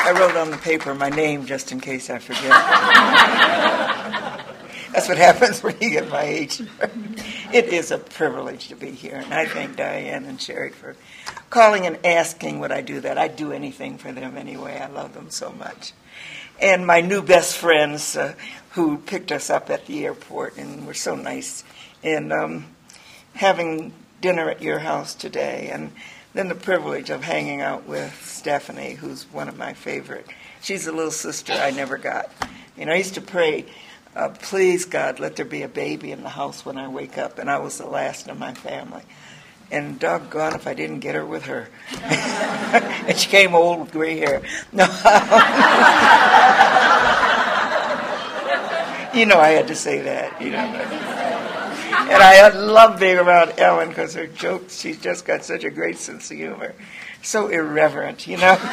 I wrote on the paper my name just in case I forget. That's what happens when you get my age. It is a privilege to be here, and I thank Diane and Sherry for calling and asking would I do that. I'd do anything for them anyway. I love them so much. And my new best friends who picked us up at the airport and were so nice, and having dinner at your house today, and then the privilege of hanging out with Stephanie, who's one of my favorite. She's a little sister I never got. You know, I used to pray, please, God, let there be a baby in the house when I wake up, and I was the last of my family. And doggone if I didn't get her with her. And she came old with gray hair. No. You know I had to say that, you know. And I love being around Ellen because her jokes, she's just got such a great sense of humor. So irreverent, you know.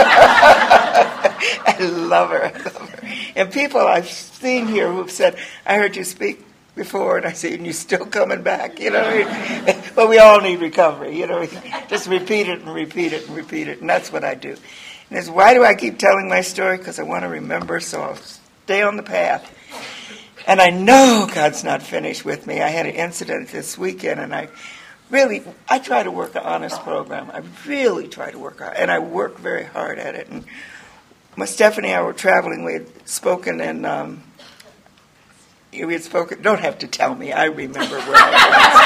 I love her. And people I've seen here who've said, I heard you speak before, and I say, and you're still coming back, you know. But we all need recovery, you know. Just repeat it and repeat it and repeat it, and that's what I do. And it's why do I keep telling my story? Because I want to remember, so I'll stay on the path. And I know God's not finished with me. I had an incident this weekend, and I try to work an honest program. I really try to work hard, and I work very hard at it. And Stephanie and I were traveling. We had spoken in... don't have to tell me. I remember where I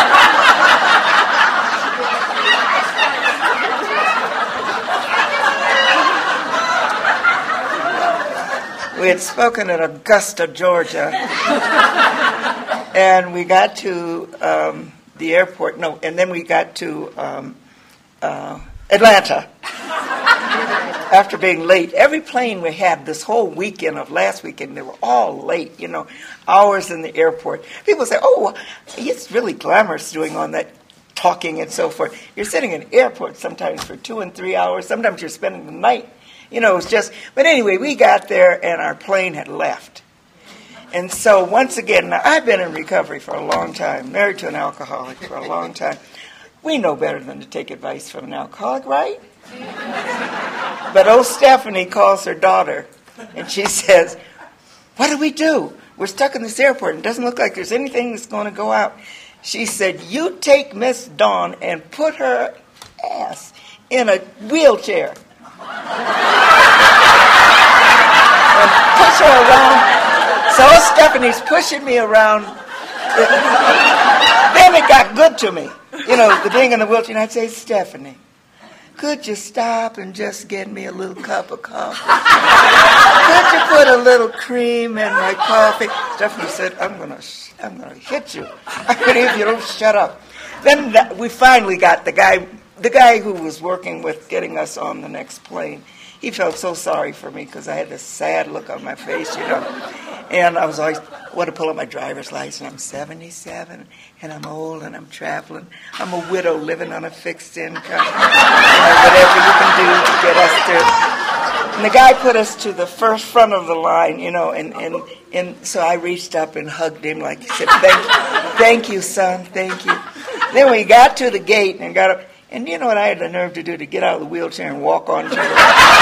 was. We had spoken at Augusta, Georgia. And we got to the airport. No, and then we got to Atlanta. After being late, every plane we had this whole weekend of last weekend, they were all late, you know, hours in the airport. People say, oh, it's really glamorous doing all that talking and so forth. You're sitting in airports sometimes for 2 and 3 hours. Sometimes you're spending the night. You know, it's just, but anyway, we got there and our plane had left. And so once again, now I've been in recovery for a long time, married to an alcoholic for a long time. We know better than to take advice from an alcoholic, right? But old Stephanie calls her daughter, and she says, what do we do? We're stuck in this airport, and it doesn't look like there's anything that's going to go out. She said, you take Miss Dawn and put her ass in a wheelchair. And push her around. So Stephanie's pushing me around. Then it got good to me. You know, the being in the wheelchair, and I'd say, Stephanie, could you stop and just get me a little cup of coffee? Could you put a little cream in my coffee? Stephanie said, I'm gonna hit you. If you don't shut up. Then we finally got the guy who was working with getting us on the next plane. He felt so sorry for me because I had this sad look on my face, you know. And I was always, want to pull up my driver's license. I'm 77, and I'm old, and I'm traveling. I'm a widow living on a fixed income. Whatever you can do to get us through. And the guy put us to the first front of the line, you know, and so I reached up and hugged him like he said, thank you, son, thank you. Then we got to the gate and got up. And you know what I had the nerve to do? To get out of the wheelchair and walk on to the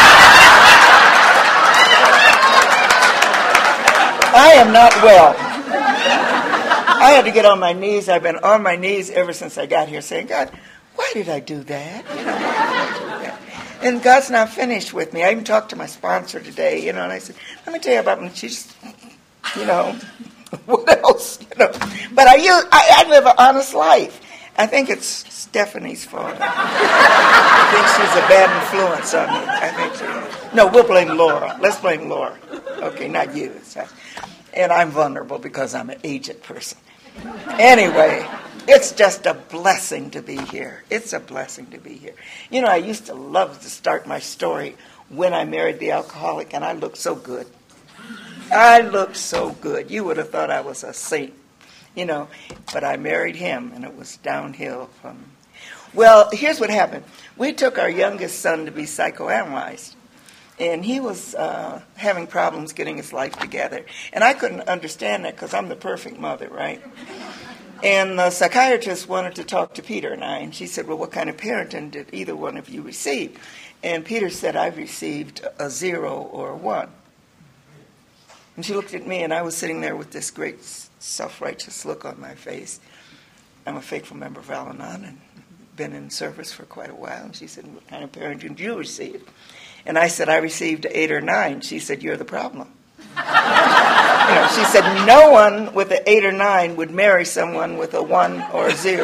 I am not well. I had to get on my knees. I've been on my knees ever since I got here saying, God, why did I do that? You know, why did I do that? And God's not finished with me. I even talked to my sponsor today, you know, and I said, let me tell you about me. She's, you know, what else? You know, but I live an honest life. I think it's Stephanie's fault. I think she's a bad influence on me. I think she. No, we'll blame Laura. Let's blame Laura. Okay, not you. And I'm vulnerable because I'm an aged person. Anyway, it's just a blessing to be here. It's a blessing to be here. You know, I used to love to start my story when I married the alcoholic, and I looked so good. I looked so good. You would have thought I was a saint. You know, but I married him, and it was downhill from... Well, here's what happened. We took our youngest son to be psychoanalyzed, and he was having problems getting his life together. And I couldn't understand that because I'm the perfect mother, right? And the psychiatrist wanted to talk to Peter and I, and she said, well, what kind of parenting did either one of you receive? And Peter said, I've received a 0 or a 1. And she looked at me, and I was sitting there with this great self-righteous look on my face. I'm a faithful member of Al-Anon and been in service for quite a while. And she said, what kind of parenting did you receive? And I said, I received 8 or 9. She said, you're the problem. She said, no one with an 8 or 9 would marry someone with a 1 or a 0.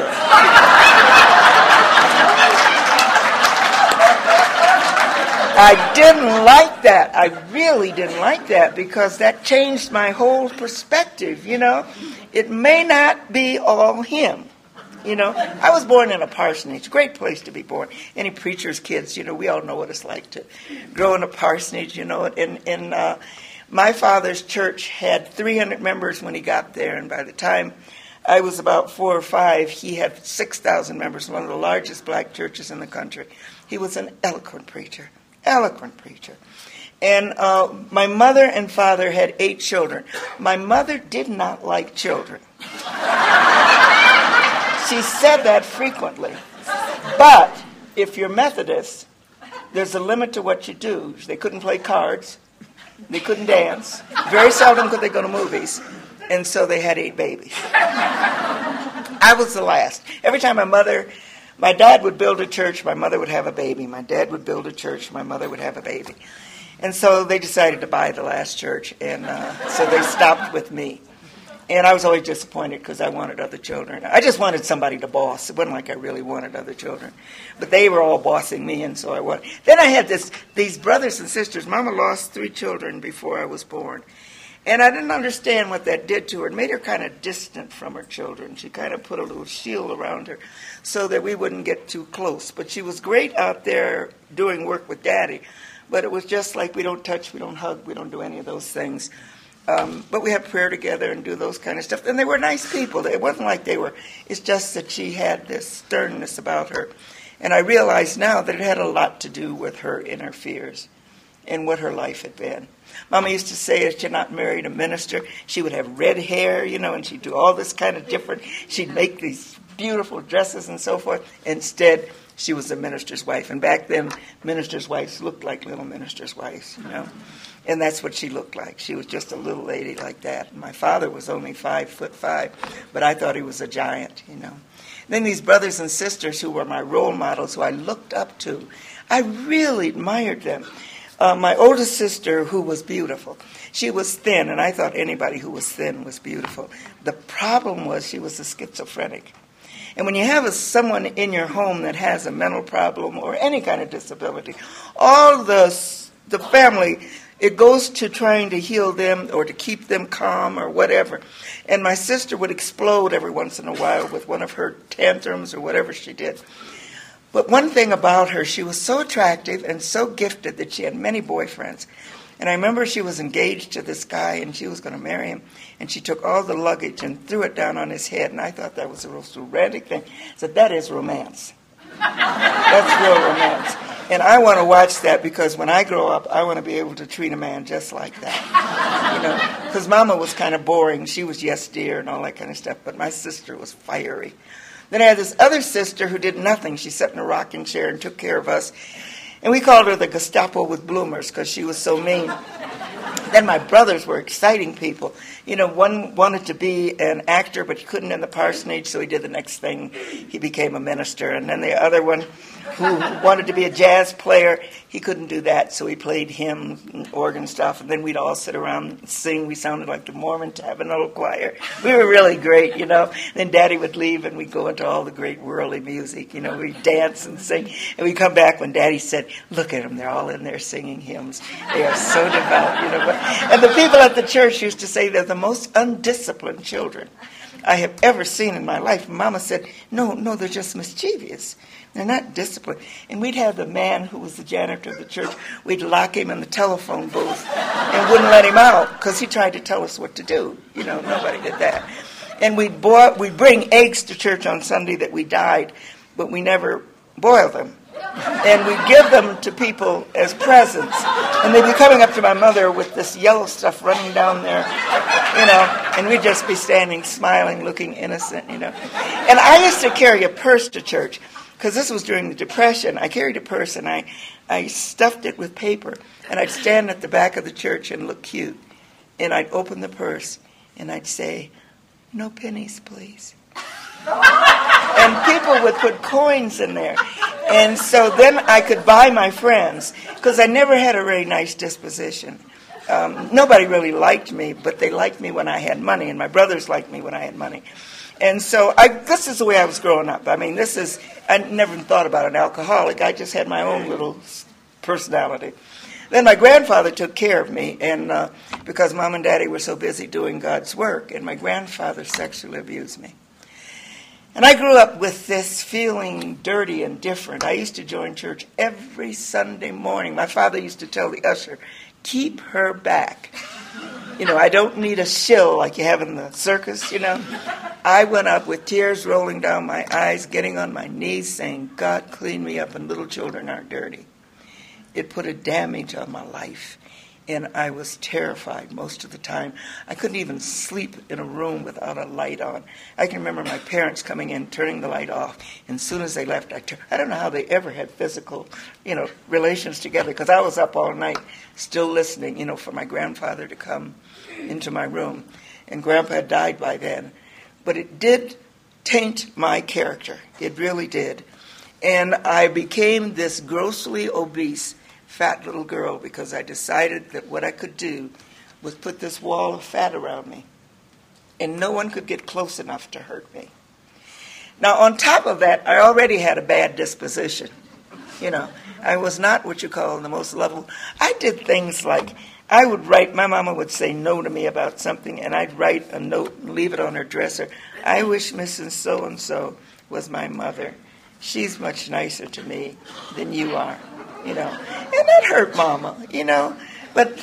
I didn't like that. I really didn't like that because that changed my whole perspective, It may not be all him, I was born in a parsonage, great place to be born. Any preacher's kids, we all know what it's like to grow in a parsonage, And my father's church had 300 members when he got there, and by the time I was about 4 or 5, he had 6,000 members, one of the largest black churches in the country. He was an eloquent preacher. And my mother and father had 8 children. My mother did not like children. She said that frequently. But if you're Methodist, there's a limit to what you do. They couldn't play cards. They couldn't dance. Very seldom could they go to movies. And so they had 8 babies. I was the last. Every time my dad would build a church, my mother would have a baby. My dad would build a church, my mother would have a baby. And so they decided to buy the last church, and so they stopped with me. And I was always disappointed because I wanted other children. I just wanted somebody to boss. It wasn't like I really wanted other children. But they were all bossing me, and so I was. Then I had these brothers and sisters. Mama lost 3 children before I was born. And I didn't understand what that did to her. It made her kind of distant from her children. She kind of put a little shield around her so that we wouldn't get too close. But she was great out there doing work with Daddy. But it was just like we don't touch, we don't hug, we don't do any of those things. But we have prayer together and do those kind of stuff. And they were nice people. It wasn't like they were. It's just that she had this sternness about her. And I realize now that it had a lot to do with her inner fears and what her life had been. Mama used to say if she not married a minister, she would have red hair, and she'd do all this kind of different. She'd make these beautiful dresses and so forth. Instead, she was a minister's wife. And back then, ministers' wives looked like little ministers' wives, And that's what she looked like. She was just a little lady like that. My father was only 5'5", but I thought he was a giant, Then these brothers and sisters who were my role models, who I looked up to, I really admired them. My oldest sister, who was beautiful, she was thin, and I thought anybody who was thin was beautiful. The problem was she was a schizophrenic. And when you have someone in your home that has a mental problem or any kind of disability, all the family, it goes to trying to heal them or to keep them calm or whatever. And my sister would explode every once in a while with one of her tantrums or whatever she did. But one thing about her, she was so attractive and so gifted that she had many boyfriends. And I remember she was engaged to this guy and she was going to marry him. And she took all the luggage and threw it down on his head. And I thought that was a real romantic thing. I said, that is romance. That's real romance. And I want to watch that because when I grow up, I want to be able to treat a man just like that. Because Mama was kind of boring. She was yes dear and all that kind of stuff. But my sister was fiery. Then I had this other sister who did nothing. She sat in a rocking chair and took care of us. And we called her the Gestapo with bloomers because she was so mean. Then my brothers were exciting people. One wanted to be an actor, but he couldn't in the parsonage, so he did the next thing. He became a minister. And then the other one, who wanted to be a jazz player, he couldn't do that, so he played hymns and organ stuff. And then we'd all sit around and sing. We sounded like the Mormon Tabernacle Choir. We were really great, Then Daddy would leave, and we'd go into all the great worldly music. We'd dance and sing. And we'd come back when Daddy said, look at them, they're all in there singing hymns. They are so devout, And the people at the church used to say they're the most undisciplined children I have ever seen in my life. And Mama said, no, they're just mischievous. They're not disciplined. And we'd have the man who was the janitor of the church, we'd lock him in the telephone booth and wouldn't let him out because he tried to tell us what to do. Nobody did that. And we'd bring eggs to church on Sunday that we dyed, but we never boiled them. And we give them to people as presents. And they'd be coming up to my mother with this yellow stuff running down there, and we'd just be standing, smiling, looking innocent, And I used to carry a purse to church, because this was during the Depression. I carried a purse, and I stuffed it with paper, and I'd stand at the back of the church and look cute. And I'd open the purse, and I'd say, "No pennies, please." And people would put coins in there. And so then I could buy my friends, because I never had a very nice disposition. Nobody really liked me, but they liked me when I had money, and my brothers liked me when I had money. And so this is the way I was growing up. I mean, I never thought about an alcoholic. I just had my own little personality. Then my grandfather took care of me, and because Mom and Daddy were so busy doing God's work, and my grandfather sexually abused me. And I grew up with this feeling dirty and different. I used to join church every Sunday morning. My father used to tell the usher, "Keep her back." I don't need a shill like you have in the circus, I went up with tears rolling down my eyes, getting on my knees, saying, "God, clean me up, and little children aren't dirty." It put a damage on my life, and I was terrified most of the time. I couldn't even sleep in a room without a light on. I can remember my parents coming in, turning the light off, and as soon as they left, I don't know how they ever had physical, relations together, because I was up all night still listening, for my grandfather to come into my room. And Grandpa had died by then. But it did taint my character. It really did. And I became this grossly obese, fat little girl, because I decided that what I could do was put this wall of fat around me, and no one could get close enough to hurt me. Now, on top of that, I already had a bad disposition. I was not what you call the most lovable. I did things like, I would write, my mama would say no to me about something, and I'd write a note and leave it on her dresser. "I wish Mrs. So-and-so was my mother. She's much nicer to me than you are." And that hurt Mama, But,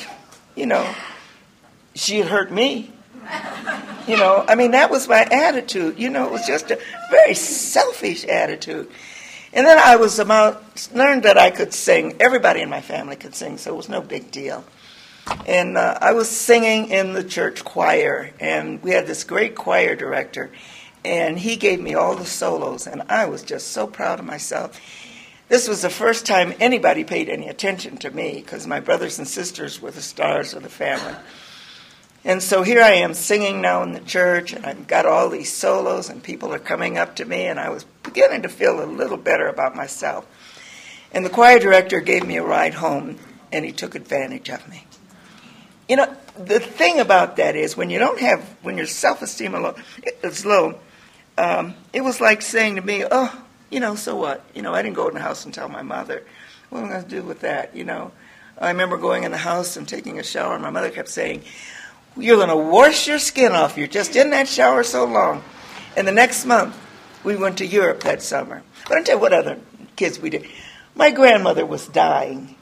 she had hurt me. That was my attitude. It was just a very selfish attitude. And then I learned that I could sing. Everybody in my family could sing, so it was no big deal. And I was singing in the church choir, and we had this great choir director, and he gave me all the solos, and I was just so proud of myself. This was the first time anybody paid any attention to me, because my brothers and sisters were the stars of the family. And so here I am singing now in the church, and I've got all these solos, and people are coming up to me, and I was beginning to feel a little better about myself. And the choir director gave me a ride home, and he took advantage of me. The thing about that is when your self-esteem is low, it was like saying to me, "Oh, so what? I didn't go in the house and tell my mother. What am I going to do with that, I remember going in the house and taking a shower, and my mother kept saying, "You're going to wash your skin off. You're just in that shower so long." And the next month, we went to Europe that summer. But I'll tell you what other kids we did. My grandmother was dying.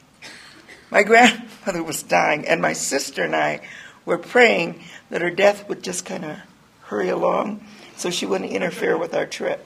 And my sister and I were praying that her death would just kind of hurry along so she wouldn't interfere with our trip.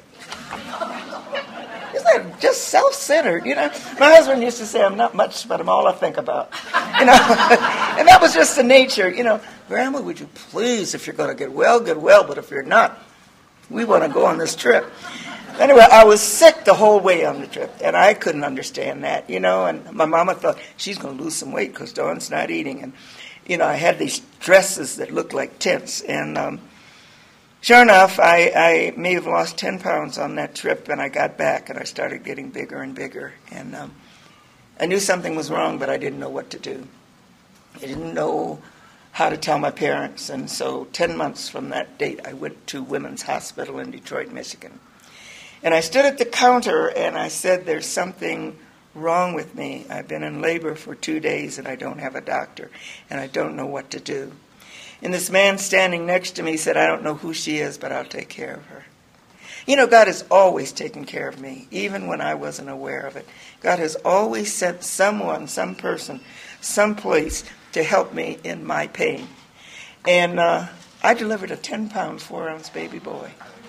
Isn't that just self-centered, My husband used to say, "I'm not much, but I'm all I think about." And that was just the nature, "Grandma, would you please, if you're going to get well, but if you're not, we want to go on this trip." Anyway, I was sick the whole way on the trip, and I couldn't understand that, and my mama thought, she's going to lose some weight because Dawn's not eating. And, I had these dresses that looked like tents, and sure enough, I may have lost 10 pounds on that trip, and I got back, and I started getting bigger and bigger. And I knew something was wrong, but I didn't know what to do. I didn't know how to tell my parents, and so 10 months from that date, I went to Women's Hospital in Detroit, Michigan. And I stood at the counter, and I said, "There's something wrong with me. I've been in labor for 2 days, and I don't have a doctor, and I don't know what to do." And this man standing next to me said, "I don't know who she is, but I'll take care of her." God has always taken care of me, even when I wasn't aware of it. God has always sent someone, some person, some place to help me in my pain. And I delivered a 10-pound, 4-ounce baby boy.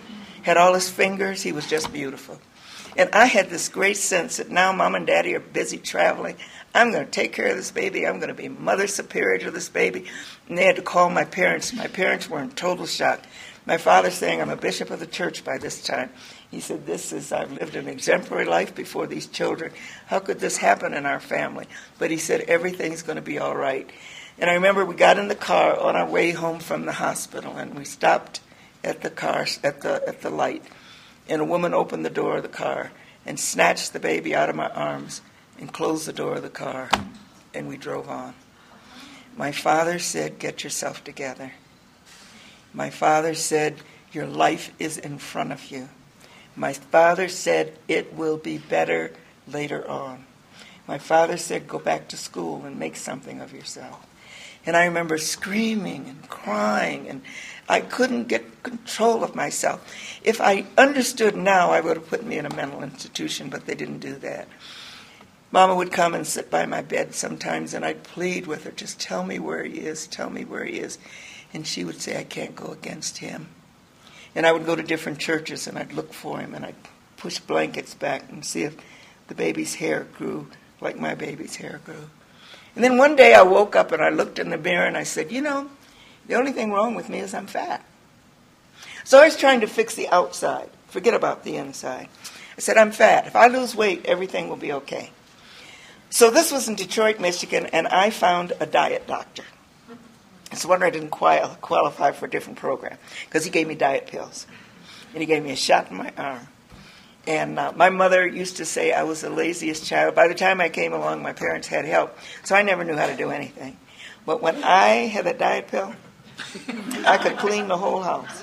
had all his fingers. He was just beautiful. And I had this great sense that now Mom and Daddy are busy traveling. I'm going to take care of this baby. I'm going to be mother superior to this baby. And they had to call my parents. My parents were in total shock. My father saying, I'm a bishop of the church by this time. He said, I've lived an exemplary life before these children. How could this happen in our family? But he said, everything's going to be all right. And I remember we got in the car on our way home from the hospital, and we stopped at the car, at the light. And a woman opened the door of the car and snatched the baby out of my arms and closed the door of the car, and we drove on. My father said, get yourself together. My father said, your life is in front of you. My father said, it will be better later on. My father said, go back to school and make something of yourself. And I remember screaming and crying, and I couldn't get control of myself. If I understood now, I would have put me in a mental institution, but they didn't do that. Mama would come and sit by my bed sometimes, and I'd plead with her, just tell me where he is, tell me where he is. And she would say, I can't go against him. And I would go to different churches, and I'd look for him, and I'd push blankets back and see if the baby's hair grew like my baby's hair grew. And then one day I woke up, and I looked in the mirror, and I said, the only thing wrong with me is I'm fat. So I was trying to fix the outside. Forget about the inside. I said, I'm fat. If I lose weight, everything will be okay. So this was in Detroit, Michigan, and I found a diet doctor. It's a wonder I didn't qualify for a different program, because he gave me diet pills. And he gave me a shot in my arm. And my mother used to say I was the laziest child. By the time I came along, my parents had help, so I never knew how to do anything. But when I had that diet pill, I could clean the whole house.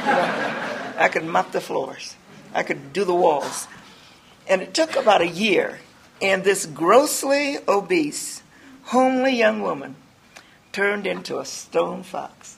I could mop the floors. I could do the walls. And it took about a year, and this grossly obese, homely young woman turned into a stone fox.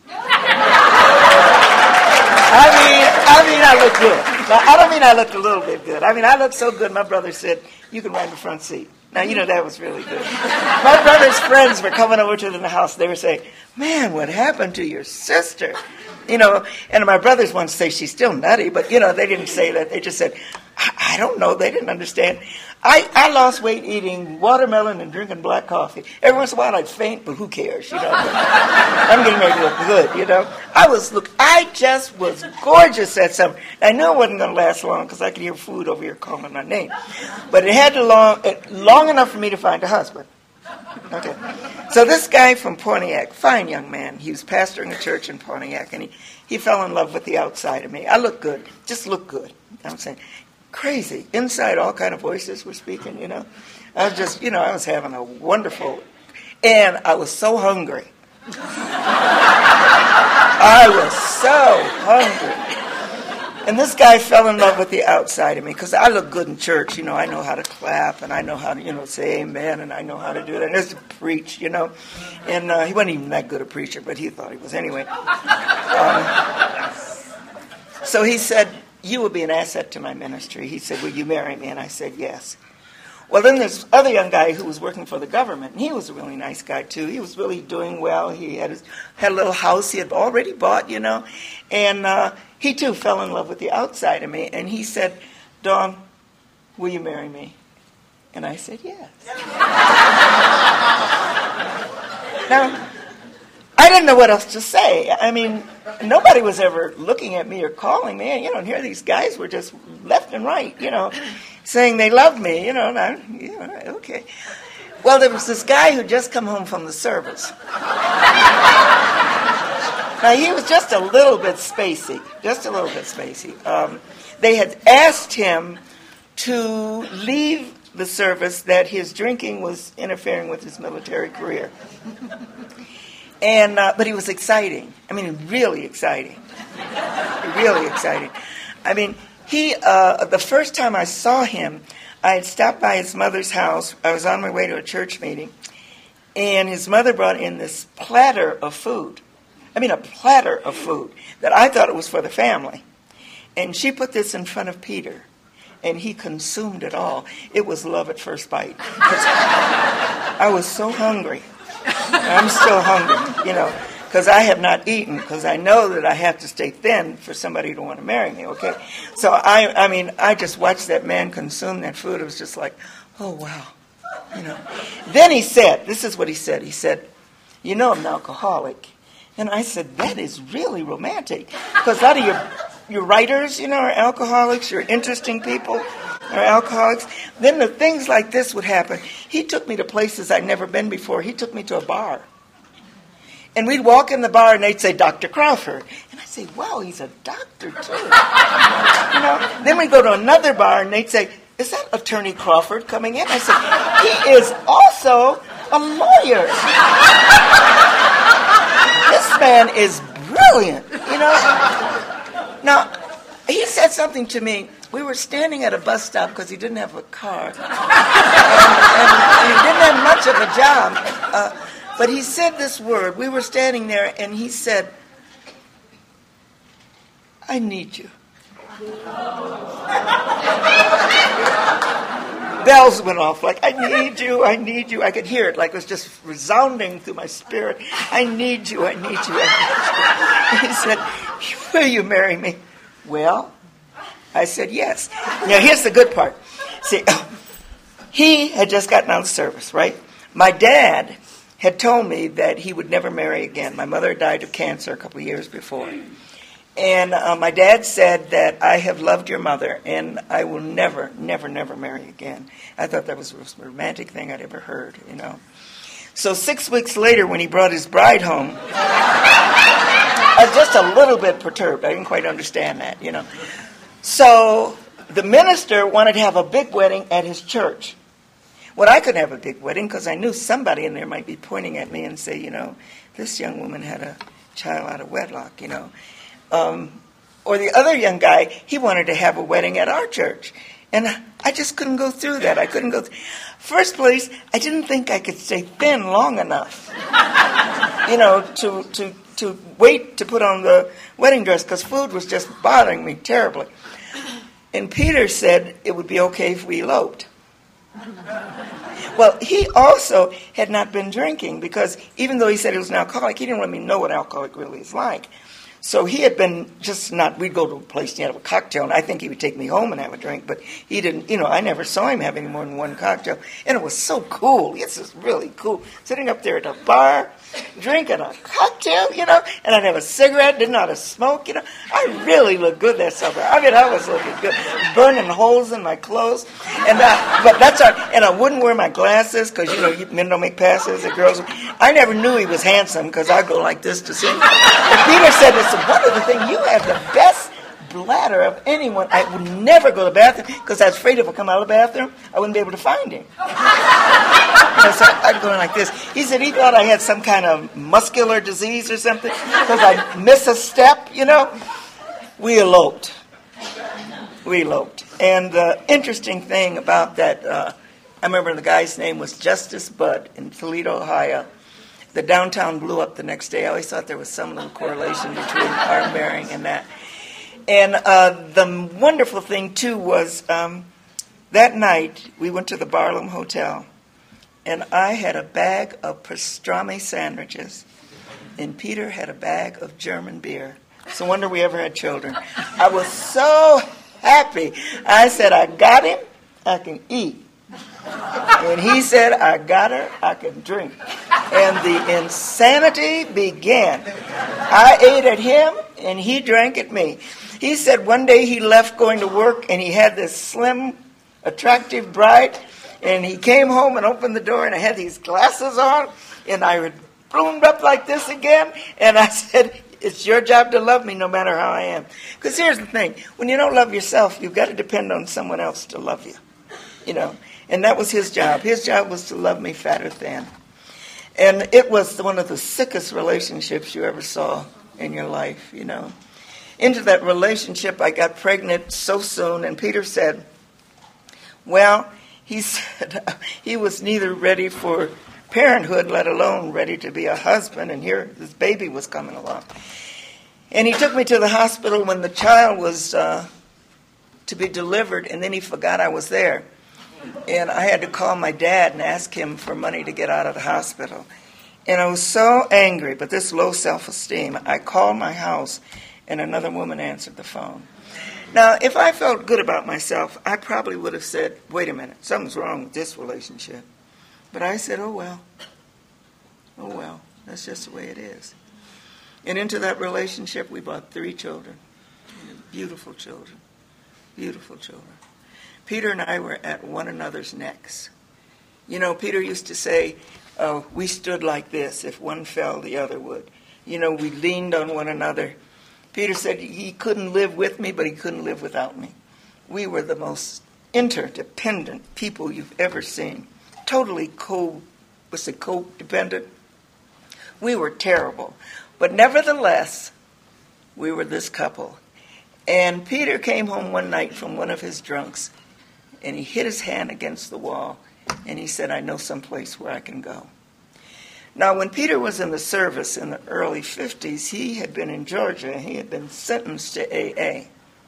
I look good. Now, I don't mean I looked a little bit good. I looked so good, my brother said, you can ride in the front seat. Now, that was really good. My brother's friends were coming over to the house. They were saying, man, what happened to your sister? And my brothers once say she's still nutty, but, they didn't say that. They just said, I don't know. They didn't understand. I lost weight eating watermelon and drinking black coffee. Every once in a while I'd faint, but who cares, I'm getting ready to look good, I just was gorgeous that summer. I knew it wasn't going to last long because I could hear food over here calling my name. But it had to long enough for me to find a husband. Okay. So this guy from Pontiac, fine young man, he was pastoring a church in Pontiac, and he fell in love with the outside of me. I look good, just look good. I'm saying, crazy. Inside, all kind of voices were speaking, I was just, I was having a wonderful, and I was so hungry. I was so hungry. And this guy fell in love with the outside of me because I look good in church. I know how to clap, and I know how to, say amen, and I know how to do that. And just preach, And he wasn't even that good a preacher, but he thought he was anyway. So he said, you will be an asset to my ministry. He said, will you marry me? And I said, yes. Well, then there's other young guy who was working for the government, and he was a really nice guy, too. He was really doing well. He had a little house he had already bought, and he, too, fell in love with the outside of me, and he said, Dawn, will you marry me? And I said, yes. Now, I didn't know what else to say. Nobody was ever looking at me or calling me, and here these guys were just left and right, saying they loved me, and okay. Well, there was this guy who just come home from the service. Now, he was just a little bit spacey, They had asked him to leave the service, that his drinking was interfering with his military career. And but he was exciting. Really exciting. Really exciting. The first time I saw him, I had stopped by his mother's house. I was on my way to a church meeting, and his mother brought in this platter of food. A platter of food that I thought it was for the family. And she put this in front of Peter, and he consumed it all. It was love at first bite. I was so hungry. I'm still hungry, because I have not eaten, because I know that I have to stay thin for somebody to want to marry me, okay? So, I just watched that man consume that food. It was just like, oh, wow, you know. Then he said, this is what he said. He said, you know, I'm an alcoholic. And I said, that is really romantic, because a lot of your writers, you know, are alcoholics. Your interesting people are alcoholics. Then the things like this would happen. He took me to places I'd never been before. He took me to a bar. And we'd walk in the bar and they'd say, Dr. Crawford. And I'd say, wow, he's a doctor too. You know? Then we'd go to another bar and they'd say, is that Attorney Crawford coming in? I said, he is also a lawyer. This man is brilliant, you know. Now, he said something to me. We were standing at a bus stop because he didn't have a car. And he didn't have much of a job. But he said this word. We were standing there, and he said, I need you. Bells went off like, I need you, I need you. I could hear it like it was just resounding through my spirit. I need you, I need you, I need you. He said, will you marry me? Well, I said yes. Now, here's the good part. See, he had just gotten out of service, right? My dad had told me that he would never marry again. My mother died of cancer a couple of years before. And my dad said that I have loved your mother, and I will never, never, never marry again. I thought that was the most romantic thing I'd ever heard, you know. So 6 weeks later, when he brought his bride home, I was just a little bit perturbed. I didn't quite understand that, you know. So the minister wanted to have a big wedding at his church. Well, I couldn't have a big wedding because I knew somebody in there might be pointing at me and say, you know, this young woman had a child out of wedlock, you know. Or the other young guy, he wanted to have a wedding at our church. And I just couldn't go through that. I couldn't go through. First place, I didn't think I could stay thin long enough, you know, to wait to put on the wedding dress because food was just bothering me terribly. And Peter said it would be okay if we eloped. Well, he also had not been drinking because even though he said he was an alcoholic, he didn't let me know what alcoholic really is like. So he had been just not, we'd go to a place and have a cocktail, and I think he would take me home and have a drink, but he didn't, you know, I never saw him having more than one cocktail. And it was so cool. This is really cool. Sitting up there at a bar, drinking a cocktail, you know, and I'd have a cigarette, didn't know how to smoke, you know. I really looked good that summer. I mean, I was looking good. Burning holes in my clothes. And but that's all right. And I wouldn't wear my glasses because, you know, men don't make passes at girls. I never knew he was handsome because I go like this to see him. And Peter said, it's a wonderful thing. You have the best bladder of anyone. I would never go to the bathroom because I was afraid if I come out of the bathroom, I wouldn't be able to find him. You know, so I'd go in like this. He said he thought I had some kind of muscular disease or something because I miss a step, you know. We eloped. And the interesting thing about that, I remember the guy's name was Justice Budd in Toledo, Ohio. The downtown blew up the next day. I always thought there was some little correlation between our marrying and that. And the wonderful thing, too, was that night we went to the Barlam Hotel, and I had a bag of pastrami sandwiches, and Peter had a bag of German beer. It's a wonder we ever had children. I was so happy. I said, I got him, I can eat. And he said, I got her, I can drink. And the insanity began. I ate at him, and he drank at me. He said one day he left going to work, and he had this slim, attractive bride, and he came home and opened the door, and I had these glasses on, and I would bloomed up like this again, and I said, it's your job to love me no matter how I am. Because here's the thing. When you don't love yourself, you've got to depend on someone else to love you. You know, and that was his job. His job was to love me fat or thin. And it was one of the sickest relationships you ever saw in your life, you know. Into that relationship, I got pregnant so soon, and Peter said, well, he said he was neither ready for parenthood, let alone ready to be a husband, and here this baby was coming along. And he took me to the hospital when the child was to be delivered, and then he forgot I was there. And I had to call my dad and ask him for money to get out of the hospital. And I was so angry, but this low self-esteem, I called my house, and another woman answered the phone. Now, if I felt good about myself, I probably would have said, wait a minute, something's wrong with this relationship. But I said, oh, well, that's just the way it is. And into that relationship, we brought 3 children, beautiful children, beautiful children. Peter and I were at one another's necks. You know, Peter used to say, oh, we stood like this. If one fell, the other would. You know, we leaned on one another. Peter said he couldn't live with me, but he couldn't live without me. We were the most interdependent people you've ever seen. Totally codependent. We were terrible. But nevertheless, we were this couple. And Peter came home one night from one of his drunks, and he hit his hand against the wall, and he said, I know some place where I can go. Now, when Peter was in the service in the early 50s, he had been in Georgia. He had been sentenced to AA.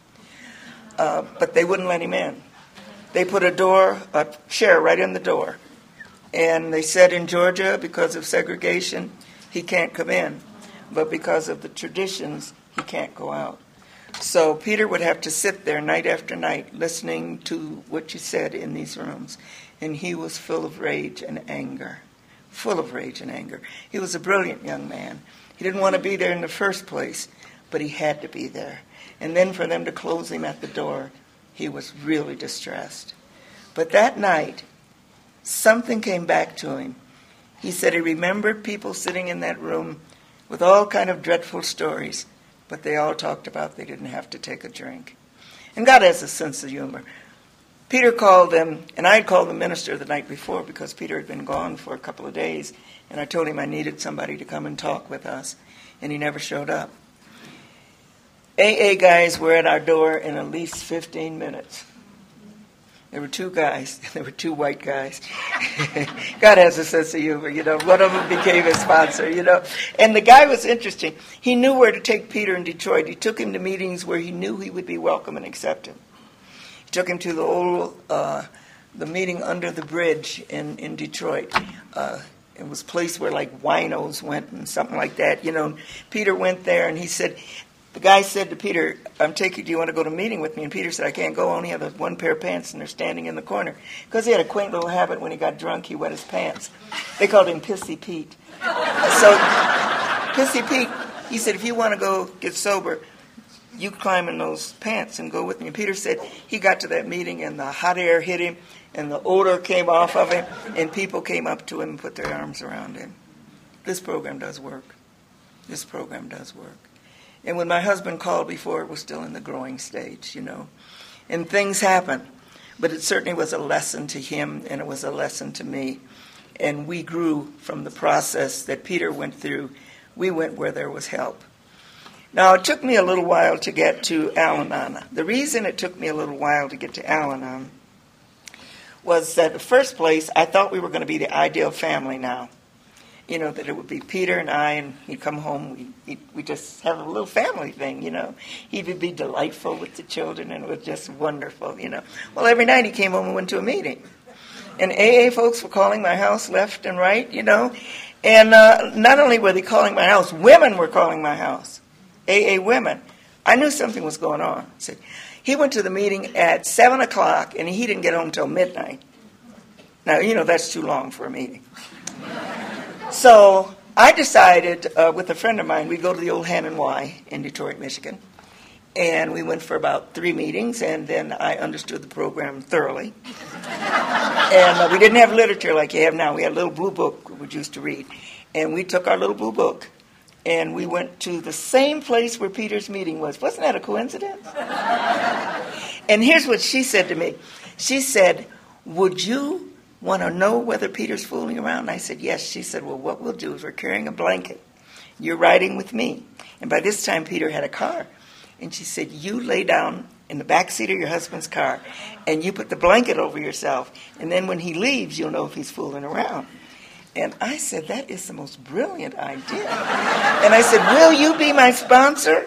But they wouldn't let him in. They put a chair right in the door. And they said in Georgia, because of segregation, he can't come in. But because of the traditions, he can't go out. So Peter would have to sit there night after night listening to what you said in these rooms. And he was full of rage and anger. Full of rage and anger. He was a brilliant young man. He didn't want to be there in the first place, but he had to be there. And then for them to close him at the door, he was really distressed. But that night, something came back to him. He said he remembered people sitting in that room with all kind of dreadful stories, but they all talked about they didn't have to take a drink. And God has a sense of humor. Peter called them, and I had called the minister the night before because Peter had been gone for a couple of days, and I told him I needed somebody to come and talk with us, and he never showed up. AA guys were at our door in at least 15 minutes. There were 2 guys. There were 2 white guys. God has a sense of humor, you know. One of them became his sponsor, you know. And the guy was interesting. He knew where to take Peter in Detroit. He took him to meetings where he knew he would be welcome and accepted. He took him to the old, the meeting under the bridge in Detroit. It was a place where like winos went and something like that, you know. Peter went there and he said, the guy said to Peter, do you want to go to a meeting with me? And Peter said, I can't go. I only have one pair of pants, and they're standing in the corner. Because he had a quaint little habit when he got drunk, he wet his pants. They called him Pissy Pete. So Pissy Pete, he said, if you want to go get sober, you climb in those pants and go with me. And Peter said he got to that meeting, and the hot air hit him, and the odor came off of him, and people came up to him and put their arms around him. This program does work. This program does work. And when my husband called before, it was still in the growing stage, you know. And things happen. But it certainly was a lesson to him, and it was a lesson to me. And we grew from the process that Peter went through. We went where there was help. Now, it took me a little while to get to Al-Anon. The reason it took me a little while to get to Al-Anon was that in the first place, I thought we were going to be the ideal family now. You know, that it would be Peter and I, and he'd come home, we just have a little family thing, you know. He would be delightful with the children, and it was just wonderful, you know. Well, every night he came home and went to a meeting. And AA folks were calling my house left and right, you know. And not only were they calling my house, women were calling my house. AA women. I knew something was going on. So he went to the meeting at 7 o'clock, and he didn't get home until midnight. Now, you know, that's too long for a meeting. So I decided with a friend of mine, we'd go to the old Han and Y in Detroit, Michigan. And we went for about 3 meetings, and then I understood the program thoroughly. And we didn't have literature like you have now. We had a little blue book we used to read. And we took our little blue book, and we went to the same place where Peter's meeting was. Wasn't that a coincidence? And here's what she said to me. She said, would you want to know whether Peter's fooling around? And I said, yes. She said, well, what we'll do is we're carrying a blanket. You're riding with me. And by this time, Peter had a car. And she said, you lay down in the back seat of your husband's car, and you put the blanket over yourself. And then when he leaves, you'll know if he's fooling around. And I said, that is the most brilliant idea. And I said, will you be my sponsor?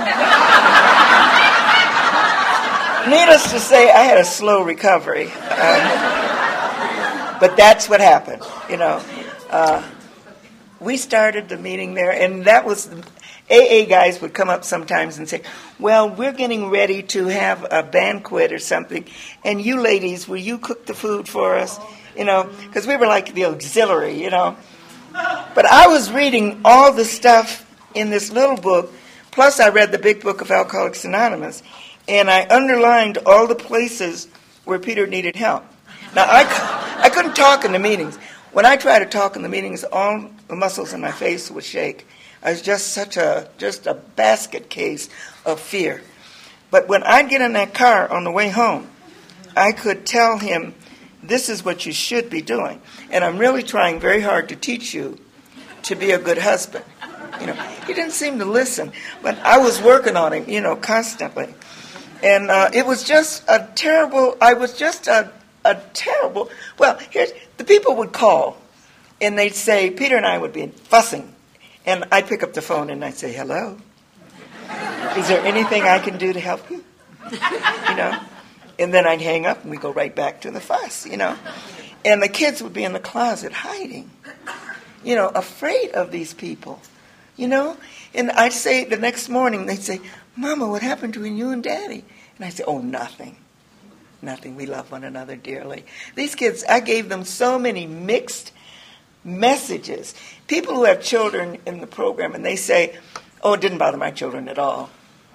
Needless to say, I had a slow recovery. But that's what happened, you know. we started the meeting there, and that was, AA guys would come up sometimes and say, well, we're getting ready to have a banquet or something, and you ladies, will you cook the food for us? Because we were like the auxiliary, But I was reading all the stuff in this little book, plus I read the big book of Alcoholics Anonymous, and I underlined all the places where Peter needed help. Now, I couldn't talk in the meetings. When I tried to talk in the meetings, all the muscles in my face would shake. I was just a basket case of fear. But when I'd get in that car on the way home, I could tell him, this is what you should be doing. And I'm really trying very hard to teach you to be a good husband. He didn't seem to listen, but I was working on him, constantly. And it was just a terrible, well, here's, the people would call, and they'd say, Peter and I would be fussing. And I'd pick up the phone and I'd say, hello. Is there anything I can do to help you? And then I'd hang up and we'd go right back to the fuss, And the kids would be in the closet hiding, afraid of these people, And I'd say the next morning, they'd say, Mama, what happened between you and Daddy? And I'd say, oh, nothing. Nothing. We love one another dearly. These kids, I gave them so many mixed messages. People who have children in the program, and they say, oh, it didn't bother my children at all.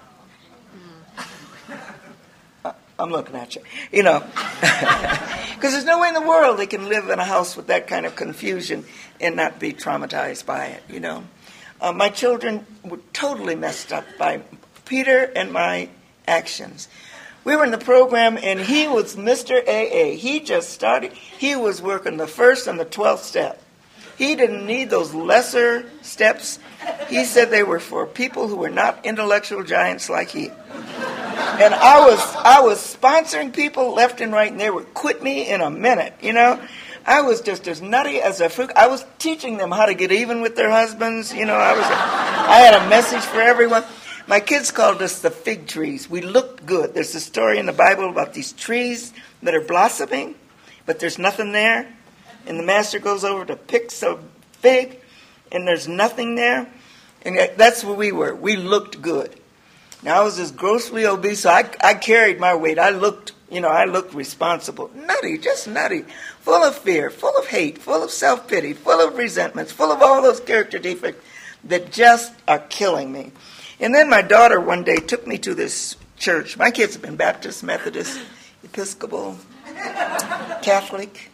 I'm looking at you. Because there's no way in the world they can live in a house with that kind of confusion and not be traumatized by it, My children were totally messed up by Peter and my actions. We were in the program, and he was Mr. AA. He just started. He was working the first and the 12th step. He didn't need those lesser steps. He said they were for people who were not intellectual giants like he. And I was sponsoring people left and right, and they would quit me in a minute, I was just as nutty as a fruit. I was teaching them how to get even with their husbands. I had a message for everyone. My kids called us the fig trees. We looked good. There's a story in the Bible about these trees that are blossoming, but there's nothing there. And the master goes over to pick some fig, and there's nothing there. And that's what we were. We looked good. Now, I was just grossly obese, so I carried my weight. I looked responsible. Nutty, just nutty. Full of fear, full of hate, full of self-pity, full of resentments, full of all those character defects that just are killing me. And then my daughter one day took me to this church. My kids have been Baptist, Methodist, Episcopal, Catholic,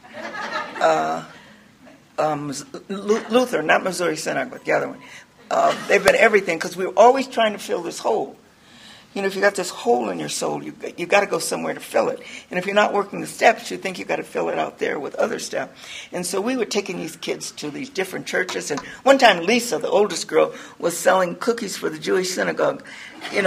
Luther, not Missouri Synod, but the other one. They've been everything because we were always trying to fill this hole. If you got this hole in your soul, you got to go somewhere to fill it. And if you're not working the steps, you think you got to fill it out there with other stuff. And so we were taking these kids to these different churches. And one time, Lisa, the oldest girl, was selling cookies for the Jewish synagogue. And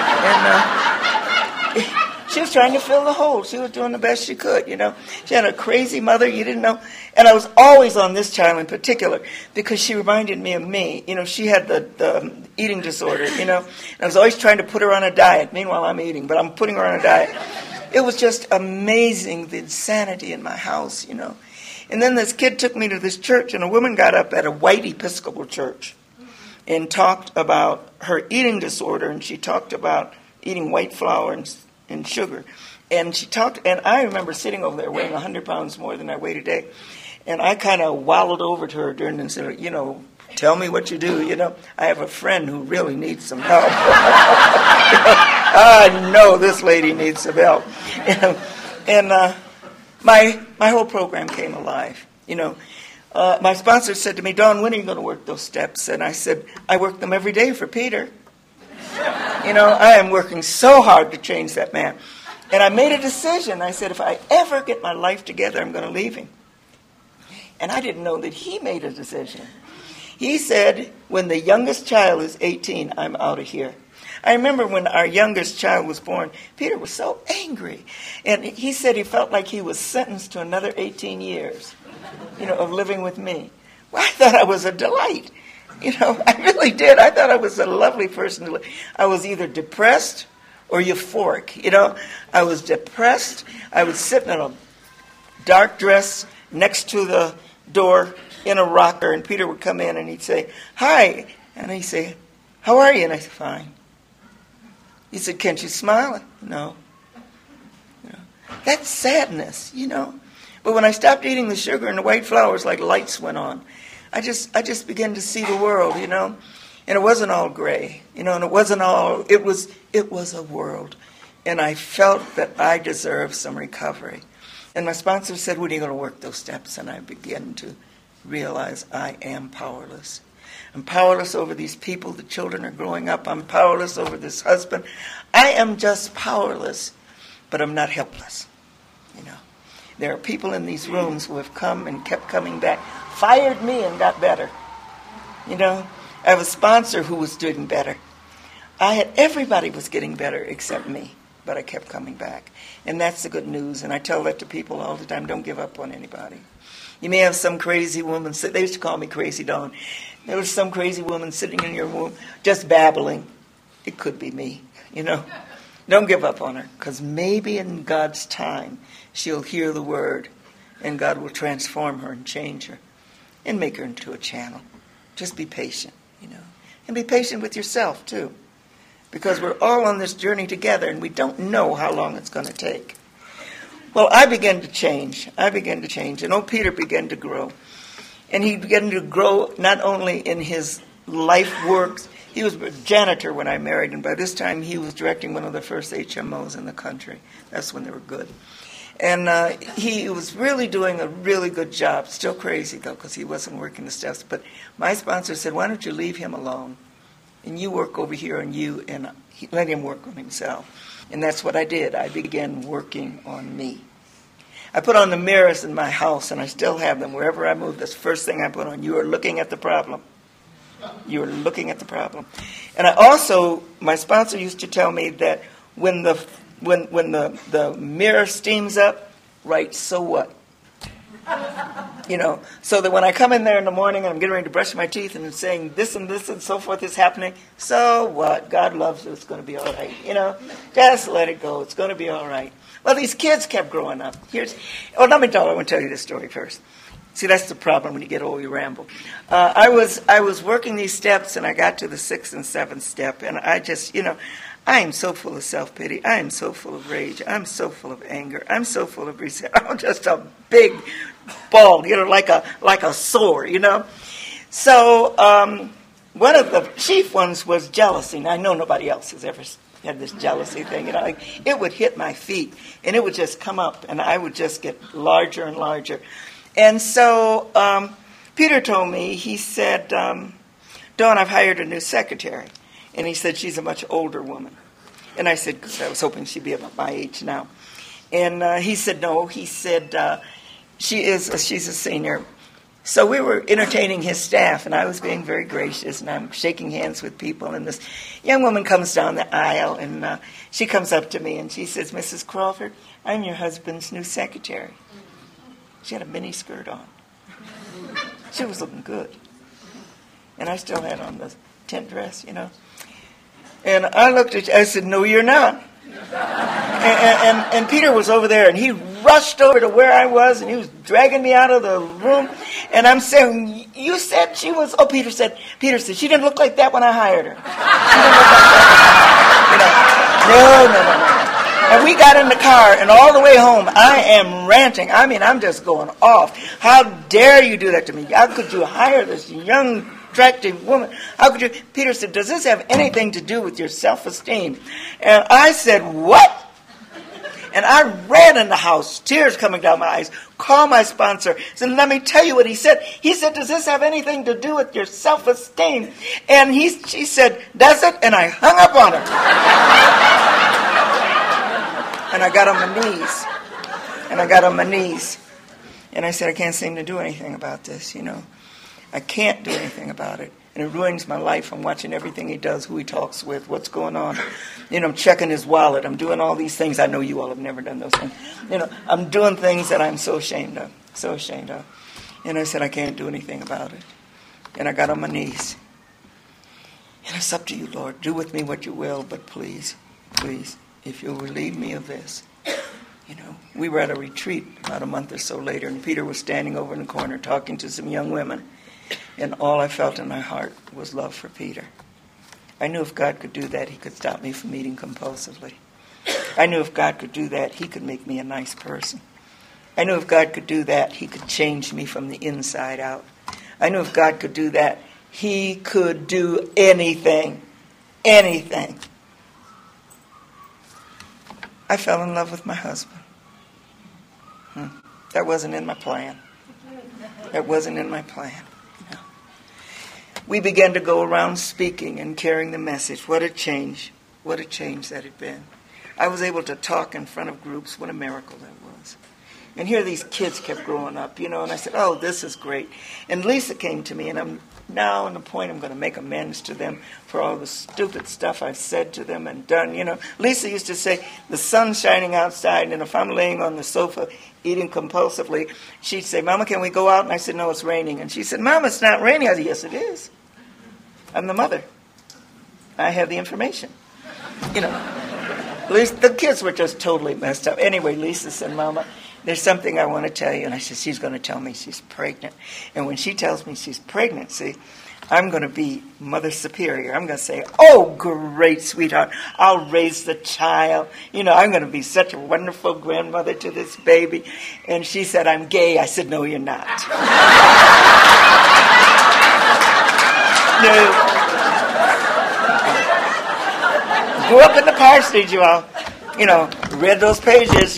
she was trying to fill the hole. She was doing the best she could. She had a crazy mother you didn't know. And I was always on this child in particular because she reminded me of me. She had the eating disorder, And I was always trying to put her on a diet. Meanwhile, I'm eating, but I'm putting her on a diet. It was just amazing, the insanity in my house, And then this kid took me to this church, and a woman got up at a white Episcopal church and talked about her eating disorder, and she talked about eating white flour and sugar. And she talked, and I remember sitting over there weighing 100 pounds more than I weigh today. And I kind of wallowed over to her during and said, tell me what you do. I have a friend who really needs some help. I know this lady needs some help. And my whole program came alive. My sponsor said to me, Dawn, when are you going to work those steps? And I said, I work them every day for Peter. I am working so hard to change that man. And I made a decision. I said, if I ever get my life together, I'm going to leave him. And I didn't know that he made a decision. He said, when the youngest child is 18, I'm out of here. I remember when our youngest child was born, Peter was so angry. And he said he felt like he was sentenced to another 18 years, of living with me. Well, I thought I was a delight. I really did. I thought I was a lovely person. I was either depressed or euphoric. I was depressed. I would sit in a dark dress next to the door in a rocker, and Peter would come in and he'd say, "Hi," and he'd say, "How are you?" And I said, "Fine." He said, "Can't you smile?" No. That's sadness, But when I stopped eating the sugar and the white flour, it's like lights went on. I just began to see the world, and it wasn't all gray, and it wasn't all. It was a world, and I felt that I deserved some recovery. And my sponsor said, "When are you going to work those steps?" And I began to realize I am powerless. I'm powerless over these people. The children are growing up. I'm powerless over this husband. I am just powerless, but I'm not helpless. There are people in these rooms who have come and kept coming back, fired me and got better. I have a sponsor who was doing better. Everybody was getting better except me, but I kept coming back. And that's the good news. And I tell that to people all the time. Don't give up on anybody. You may have some crazy woman, they used to call me Crazy Dawn. There was some crazy woman sitting in your room just babbling. It could be me, Don't give up on her, because maybe in God's time she'll hear the word and God will transform her and change her and make her into a channel. Just be patient, and be patient with yourself too, because we're all on this journey together and we don't know how long it's going to take. Well, I began to change. And old Peter began to grow. And he began to grow not only in his life works. He was a janitor when I married, and by this time he was directing one of the first HMOs in the country. That's when they were good. And he was really doing a really good job. Still crazy, though, because he wasn't working the steps. But my sponsor said, "Why don't you leave him alone? And you work over here and let him work on himself." And that's what I did. I began working on me. I put on the mirrors in my house, and I still have them. Wherever I move, that's the first thing I put on. You are looking at the problem. You are looking at the problem. And my sponsor used to tell me that when the mirror steams up, write, "So what?" So that when I come in there in the morning and I'm getting ready to brush my teeth and I'm saying this and so forth is happening, so what? God loves it. It's going to be all right. Just let it go. It's going to be all right. Well, these kids kept growing up. I want to tell you this story first. See, that's the problem when you get old, you ramble. I was working these steps, and I got to the 6th and 7th step, and I just, I am so full of self-pity. I am so full of rage. I'm so full of anger. I'm so full of resentment. I'm just a big ball, like a sore, So one of the chief ones was jealousy. Now, I know nobody else has ever had this jealousy thing. It would hit my feet, and it would just come up, and I would just get larger and larger. And so Peter told me, he said, "Dawn, I've hired a new secretary." And he said, "She's a much older woman." And I said, because I was hoping she'd be about my age now. And he said, "No." He said, she's a senior. So we were entertaining his staff, and I was being very gracious, and I'm shaking hands with people. And this young woman comes down the aisle, and she comes up to me, and she says, "Mrs. Crawford, I'm your husband's new secretary." She had a mini skirt on. She was looking good. And I still had on the tent dress, And I looked at you, I said, "No, you're not." And Peter was over there, and he rushed over to where I was, and he was dragging me out of the room. And I'm saying, "You said she was..." Oh, Peter said, "She didn't look like that when I hired her." She didn't look like that. No. And we got in the car, and all the way home, I am ranting. I'm just going off. How dare you do that to me? How could you hire this young, attractive woman? How could you? Peter said, "Does this have anything to do with your self-esteem?" And I said, "What?" And I ran in the house, tears coming down my eyes, called my sponsor, said, "Let me tell you what he said." He said, "Does this have anything to do with your self-esteem?" And she said, "Does it?" And I hung up on her. And I got on my knees. And I said, "I can't seem to do anything about this, I can't do anything about it. And it ruins my life. I'm watching everything he does, who he talks with, what's going on. I'm checking his wallet. I'm doing all these things. I know you all have never done those things. I'm doing things that I'm so ashamed of. And I said, "I can't do anything about it." And I got on my knees. And it's up to you, Lord. Do with me what you will, but please, if you'll relieve me of this, We were at a retreat about a month or so later, and Peter was standing over in the corner talking to some young women, and all I felt in my heart was love for Peter. I knew if God could do that, he could stop me from eating compulsively. I knew if God could do that, he could make me a nice person. I knew if God could do that, he could change me from the inside out. I knew if God could do that, he could do anything. Anything. I fell in love with my husband. That wasn't in my plan. That wasn't in my plan. We began to go around speaking and carrying the message. What a change. What a change that had been. I was able to talk in front of groups. What a miracle that was. And here these kids kept growing up, and I said, oh, this is great. And Lisa came to me, and I'm now on the point I'm going to make amends to them for all the stupid stuff I've said to them and done. Lisa used to say, the sun's shining outside, and if I'm laying on the sofa eating compulsively, she'd say, Mama, can we go out? And I said, no, it's raining. And she said, Mama, it's not raining. I said, yes, it is. I'm the mother. I have the information. The kids were just totally messed up. Anyway, Lisa said, Mama, there's something I want to tell you. And I said, she's going to tell me she's pregnant. And when she tells me she's pregnant, see, I'm going to be Mother Superior. I'm going to say, oh, great, sweetheart. I'll raise the child. I'm going to be such a wonderful grandmother to this baby. And she said, I'm gay. I said, no, you're not. No. Grew up in the parsonage, you all. Read those pages,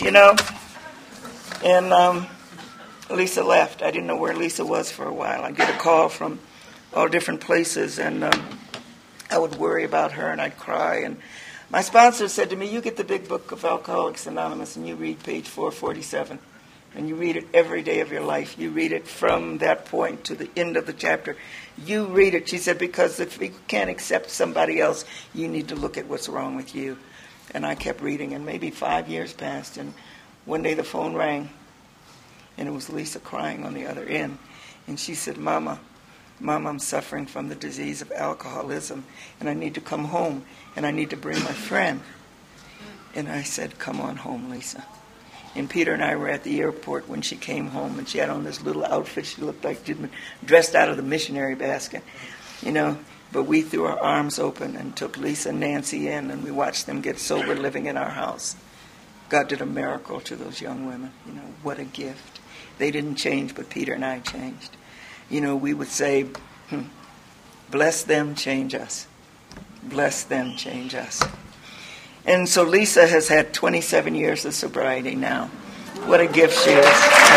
And Lisa left. I didn't know where Lisa was for a while. I'd get a call from all different places, and I would worry about her, and I'd cry. And my sponsor said to me, you get the big book of Alcoholics Anonymous, and you read page 447. And you read it every day of your life. You read it from that point to the end of the chapter. You read it, she said, because if you can't accept somebody else, you need to look at what's wrong with you. And I kept reading, and maybe 5 years passed, and one day the phone rang, and it was Lisa crying on the other end. And she said, Mama, I'm suffering from the disease of alcoholism, and I need to come home, and I need to bring my friend. And I said, come on home, Lisa. And Peter and I were at the airport when she came home, and she had on this little outfit. She looked like she'd been dressed out of the missionary basket, But we threw our arms open and took Lisa and Nancy in, and we watched them get sober living in our house. God did a miracle to those young women. What a gift. They didn't change, but Peter and I changed. We would say, bless them, change us. Bless them, change us. And so Lisa has had 27 years of sobriety now. What a gift she is.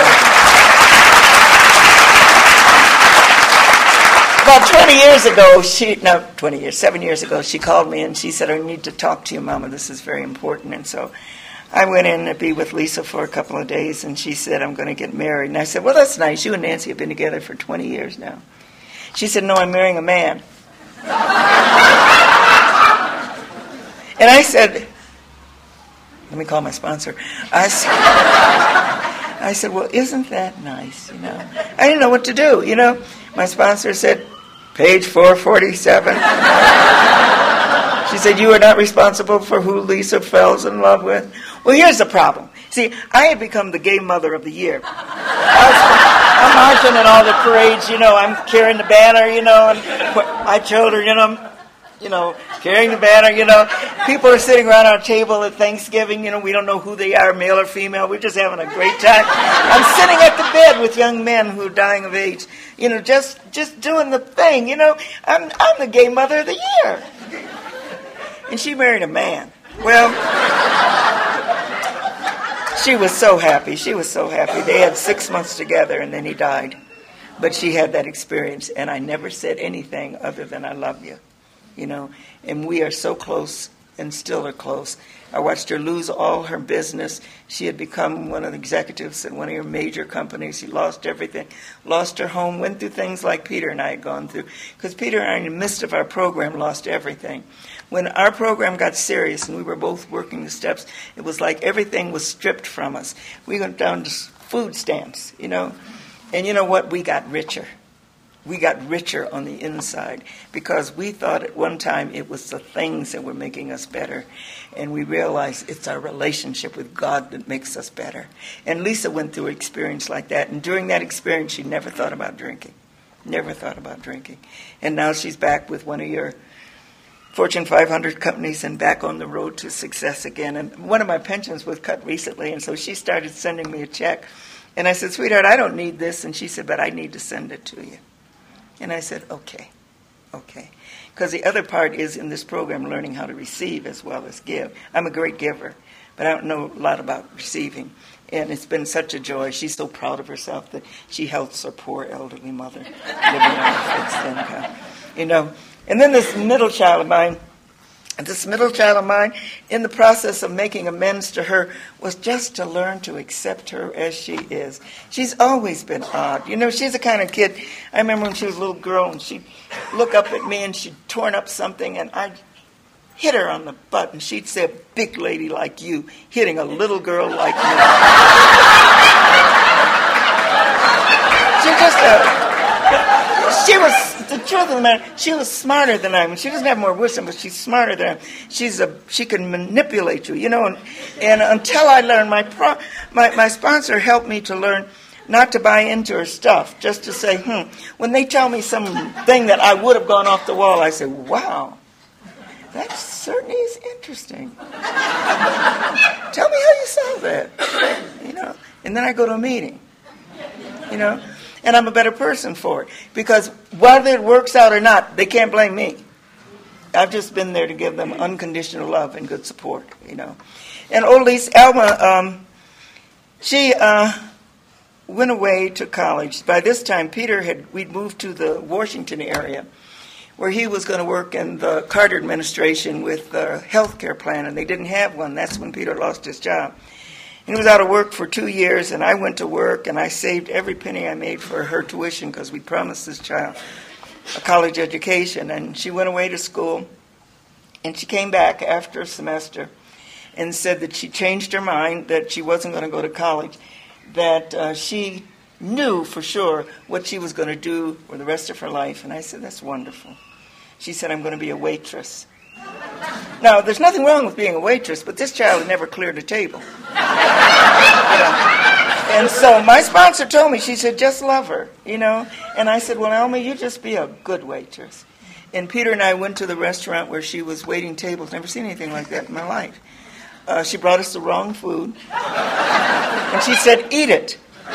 About 7 years ago, she called me and she said, I need to talk to you, Mama. This is very important. And so I went in to be with Lisa for a couple of days, and she said, I'm going to get married. And I said, well, that's nice. You and Nancy have been together for 20 years now. She said, no, I'm marrying a man. And I said, let me call my sponsor. I said, well, isn't that nice, I didn't know what to do, My sponsor said, page 447. She said, you are not responsible for who Lisa falls in love with. Well, here's the problem. See, I had become the gay mother of the year. I'm marching in all the parades, I'm carrying the banner, and my children, carrying the banner, People are sitting around our table at Thanksgiving, we don't know who they are, male or female. We're just having a great time. I'm sitting at the bed with young men who are dying of AIDS, just doing the thing, I'm the gay mother of the year. And she married a man. Well, she was so happy. She was so happy. They had 6 months together, and then he died. But she had that experience, and I never said anything other than I love you. And we are so close and still are close. I watched her lose all her business. She had become one of the executives at one of her major companies. She lost everything, lost her home, went through things like Peter and I had gone through. Because Peter and I, in the midst of our program, lost everything. When our program got serious and we were both working the steps, it was like everything was stripped from us. We went down to food stamps, And you know what? We got richer. we got richer on the inside because we thought at one time it was the things that were making us better. And we realized it's our relationship with God that makes us better. And Lisa went through an experience like that. And during that experience, she never thought about drinking. Never thought about drinking. And now she's back with one of your Fortune 500 companies and back on the road to success again. And one of my pensions was cut recently, and so she started sending me a check. And I said, sweetheart, I don't need this. And she said, but I need to send it to you. And I said, okay. Because the other part is in this program learning how to receive as well as give. I'm a great giver, but I don't know a lot about receiving. And it's been such a joy. She's so proud of herself that she helps her poor elderly mother living on a fixed income. You know, and then this middle child of mine, in the process of making amends to her, was just to learn to accept her as she is. She's always been odd. You know, she's the kind of kid, I remember when she was a little girl and she'd look up at me and she'd torn up something and I'd hit her on the butt and she'd say, a big lady like you hitting a little girl like me. She was, the truth of the matter, she was smarter than I am. She doesn't have more wisdom, but she's smarter than I am. She can manipulate you, you know. And until I learned, my sponsor helped me to learn not to buy into her stuff, just to say, when they tell me something that I would have gone off the wall, I say, wow, that certainly is interesting. Tell me how you saw that, you know. And then I go to a meeting, you know. And I'm a better person for it. Because whether it works out or not, they can't blame me. I've just been there to give them unconditional love and good support, you know. And old Lisa, Alma, she went away to college. By this time, we'd moved to the Washington area, where he was going to work in the Carter administration with the health care plan, and they didn't have one. That's when Peter lost his job. He was out of work for 2 years, and I went to work, and I saved every penny I made for her tuition because we promised this child a college education. And she went away to school, and she came back after a semester and said that she changed her mind, that she wasn't going to go to college, that she knew for sure what she was going to do for the rest of her life. And I said, that's wonderful. She said, I'm going to be a waitress. Now, there's nothing wrong with being a waitress, but this child had never cleared a table. You know? And so my sponsor told me, she said, just love her, you know. And I said, well, Alma, you just be a good waitress. And Peter and I went to the restaurant where she was waiting tables. Never seen anything like that in my life. She brought us the wrong food. And she said, eat it.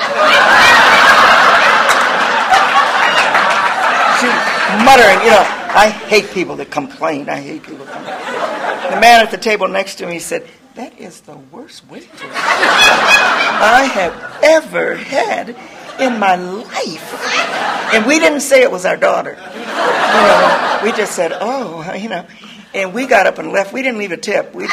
She was muttering, you know. I hate people that complain. The man at the table next to me said, that is the worst waitress I have ever had in my life. And we didn't say it was our daughter. You know, we just said, oh, you know. And we got up and left. We didn't leave a tip. We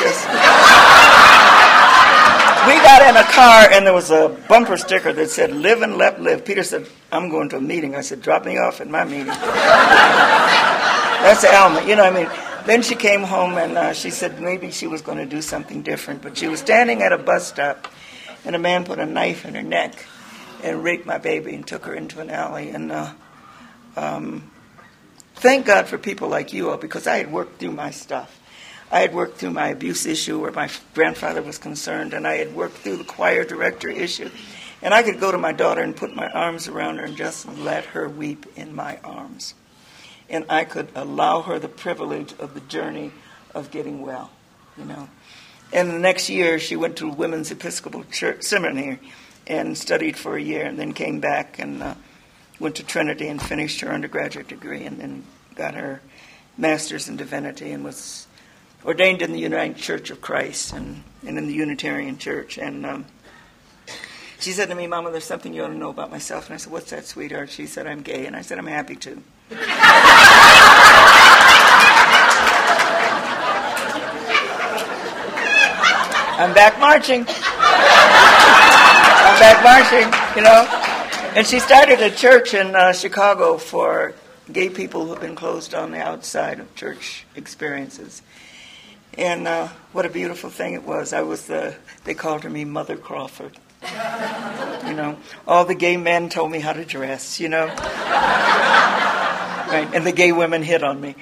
got in a car, and there was a bumper sticker that said, live and let live. Peter said, I'm going to a meeting. I said, drop me off at my meeting. That's Alma. You know, I mean, then she came home, and she said maybe she was going to do something different. But she was standing at a bus stop, and a man put a knife in her neck and raped my baby and took her into an alley. And thank God for people like you all, because I had worked through my stuff. I had worked through my abuse issue where my grandfather was concerned, and I had worked through the choir director issue. And I could go to my daughter and put my arms around her and just let her weep in my arms. And I could allow her the privilege of the journey of getting well, you know. And the next year, she went to Women's Episcopal Church Seminary and studied for a year, and then came back and went to Trinity and finished her undergraduate degree, and then got her master's in divinity, and was ordained in the United Church of Christ and in the Unitarian Church. And she said to me, Mama, there's something you ought to know about myself. And I said, what's that, sweetheart? She said, I'm gay. And I said, I'm happy to. I'm back marching. You know. And she started a church in Chicago for gay people who have been closed on the outside of church experiences. And what a beautiful thing it was. They called her me Mother Crawford. You know, all the gay men told me how to dress, you know. Right, and the gay women hit on me.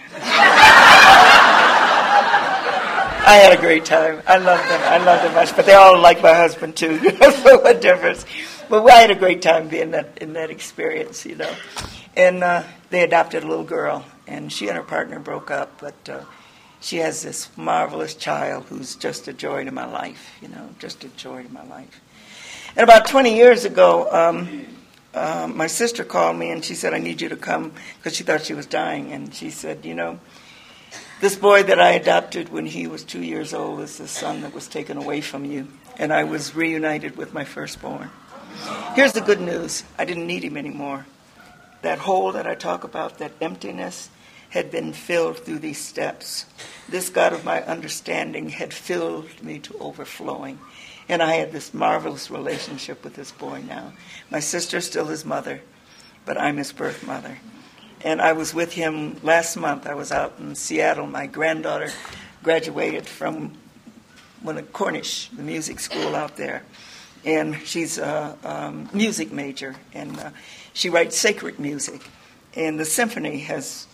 I had a great time. I loved them much. But they all like my husband too. So what difference? But I had a great time being in that experience, you know. And they adopted a little girl, and she and her partner broke up. But she has this marvelous child who's just a joy to my life, you know, just a joy to my life. And about 20 years ago, my sister called me, and she said, I need you to come, because she thought she was dying. And she said, you know, this boy that I adopted when he was 2 years old is the son that was taken away from you. And I was reunited with my firstborn. Here's the good news. I didn't need him anymore. That hole that I talk about, that emptiness, had been filled through these steps. This God of my understanding had filled me to overflowing. And I had this marvelous relationship with this boy now. My sister's still his mother, but I'm his birth mother. And I was with him last month. I was out in Seattle. My granddaughter graduated from Cornish, the music school out there. And she's a music major, and she writes sacred music. And the symphony has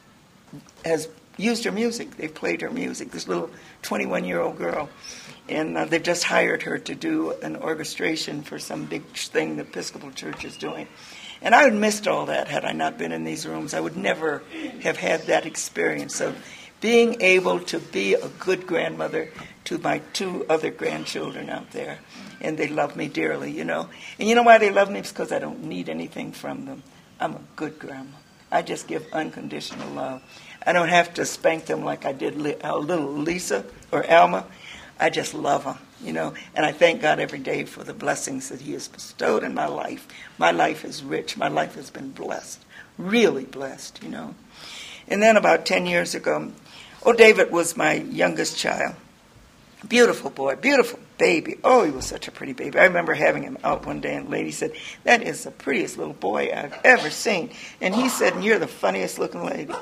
used her music. They've played her music, this little 21-year-old girl. And they've just hired her to do an orchestration for some big thing the Episcopal Church is doing. And I would have missed all that had I not been in these rooms. I would never have had that experience of being able to be a good grandmother to my 2 other grandchildren out there. And they love me dearly, you know. And you know why they love me? It's because I don't need anything from them. I'm a good grandma. I just give unconditional love. I don't have to spank them like I did little Lisa or Alma. I just love them, you know. And I thank God every day for the blessings that he has bestowed in my life. My life is rich. My life has been blessed, really blessed, you know. And then about 10 years ago, David was my youngest child. Beautiful boy, beautiful baby. Oh, he was such a pretty baby. I remember having him out one day, and the lady said, that is the prettiest little boy I've ever seen. And he said, and you're the funniest looking lady.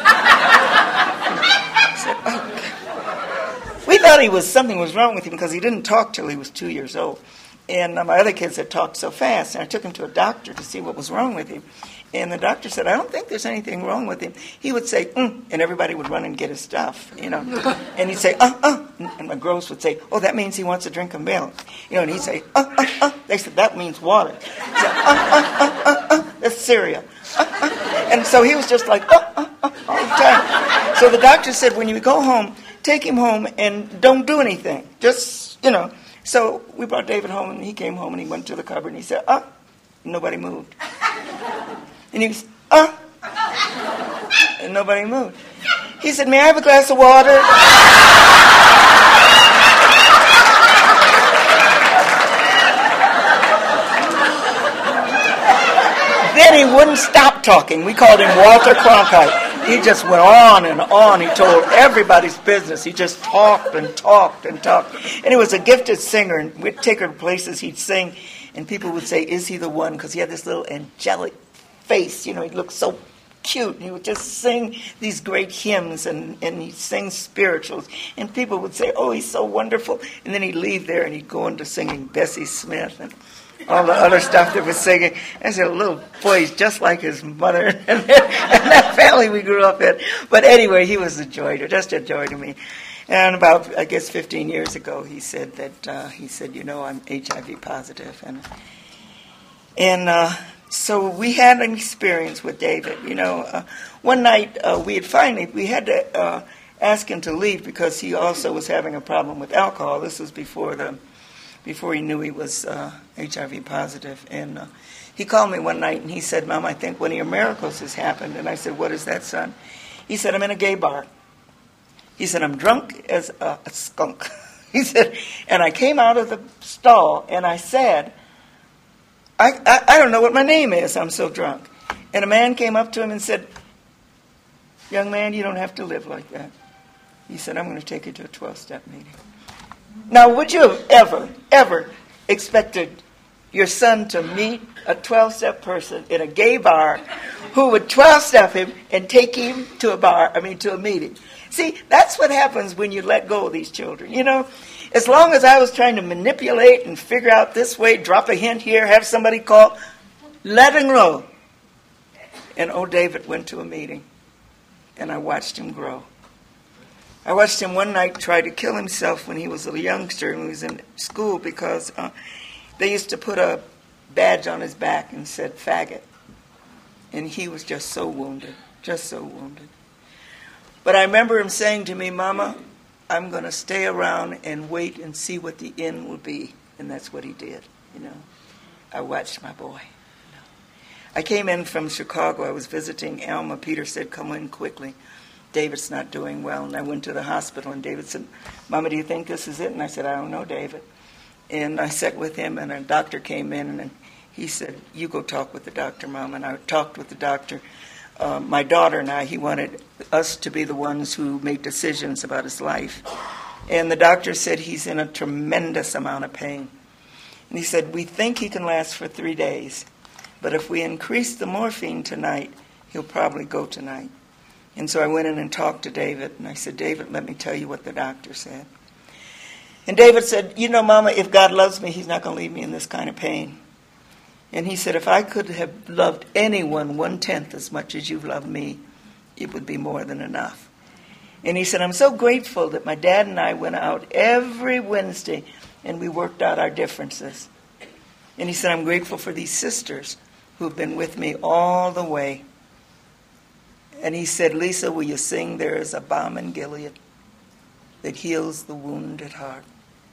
I said, okay. We thought something was wrong with him because he didn't talk till he was 2 years old. And my other kids had talked so fast, and I took him to a doctor to see what was wrong with him. And the doctor said, I don't think there's anything wrong with him. He would say, and everybody would run and get his stuff, you know. And he'd say, And my girls would say, oh, that means he wants a drink of milk. You know, and he'd say, They said, that means water. He said, that's cereal. And so he was just like, all the time. So the doctor said, when you go home, take him home and don't do anything. Just, you know. So we brought David home, and he came home, and he went to the cupboard, and he said, nobody moved. And he was, and nobody moved. He said, may I have a glass of water? Then he wouldn't stop talking. We called him Walter Cronkite. He just went on and on. He told everybody's business. He just talked and talked and talked. And he was a gifted singer, and we'd take her to places he'd sing, and people would say, is he the one? Because he had this little angelic face. You know, he looked so cute. And he would just sing these great hymns, and he'd sing spirituals. And people would say, oh, he's so wonderful. And then he'd leave there, and he'd go into singing Bessie Smith and all the other stuff that was singing. I said, little boy, he's just like his mother. And that family we grew up in. But anyway, he was a joy, just a joy to me. And about, I guess, 15 years ago, he said, you know, I'm HIV positive. And so we had an experience with David. You know, one night we had to ask him to leave because he also was having a problem with alcohol. This was before he knew he was HIV positive. And he called me one night, and he said, Mom, I think one of your miracles has happened. And I said, what is that, son? He said, I'm in a gay bar. He said, I'm drunk as a skunk. He said, and I came out of the stall, and I said, I don't know what my name is. I'm so drunk. And a man came up to him and said, young man, you don't have to live like that. He said, I'm going to take you to a 12-step meeting. Now, would you have ever expected your son to meet a 12-step person in a gay bar who would 12-step him and take him to a meeting? See, that's what happens when you let go of these children, you know. As long as I was trying to manipulate and figure out this way, drop a hint here, have somebody call, let him know. And old David went to a meeting, and I watched him grow. I watched him one night try to kill himself when he was a youngster and he was in school because they used to put a badge on his back and said faggot. And he was just so wounded, just so wounded. But I remember him saying to me, Mama, I'm going to stay around and wait and see what the end will be. And that's what he did, I watched my boy. I came in from Chicago. I was visiting Alma. Peter said, come in quickly. David's not doing well. And I went to the hospital, and David said, Mama, do you think this is it? And I said, I don't know, David. And I sat with him, and a doctor came in, and he said, you go talk with the doctor, Mom. And I talked with the doctor. My daughter and I, he wanted us to be the ones who make decisions about his life. And the doctor said he's in a tremendous amount of pain. And he said, we think he can last for 3 days. But if we increase the morphine tonight, he'll probably go tonight. And so I went in and talked to David, and I said, David, let me tell you what the doctor said. And David said, Mama, if God loves me, he's not going to leave me in this kind of pain. And he said, if I could have loved anyone 1/10 as much as you've loved me, it would be more than enough. And he said, I'm so grateful that my dad and I went out every Wednesday and we worked out our differences. And he said, I'm grateful for these sisters who've been with me all the way. And he said, Lisa, will you sing There is a Balm in Gilead that heals the wounded heart?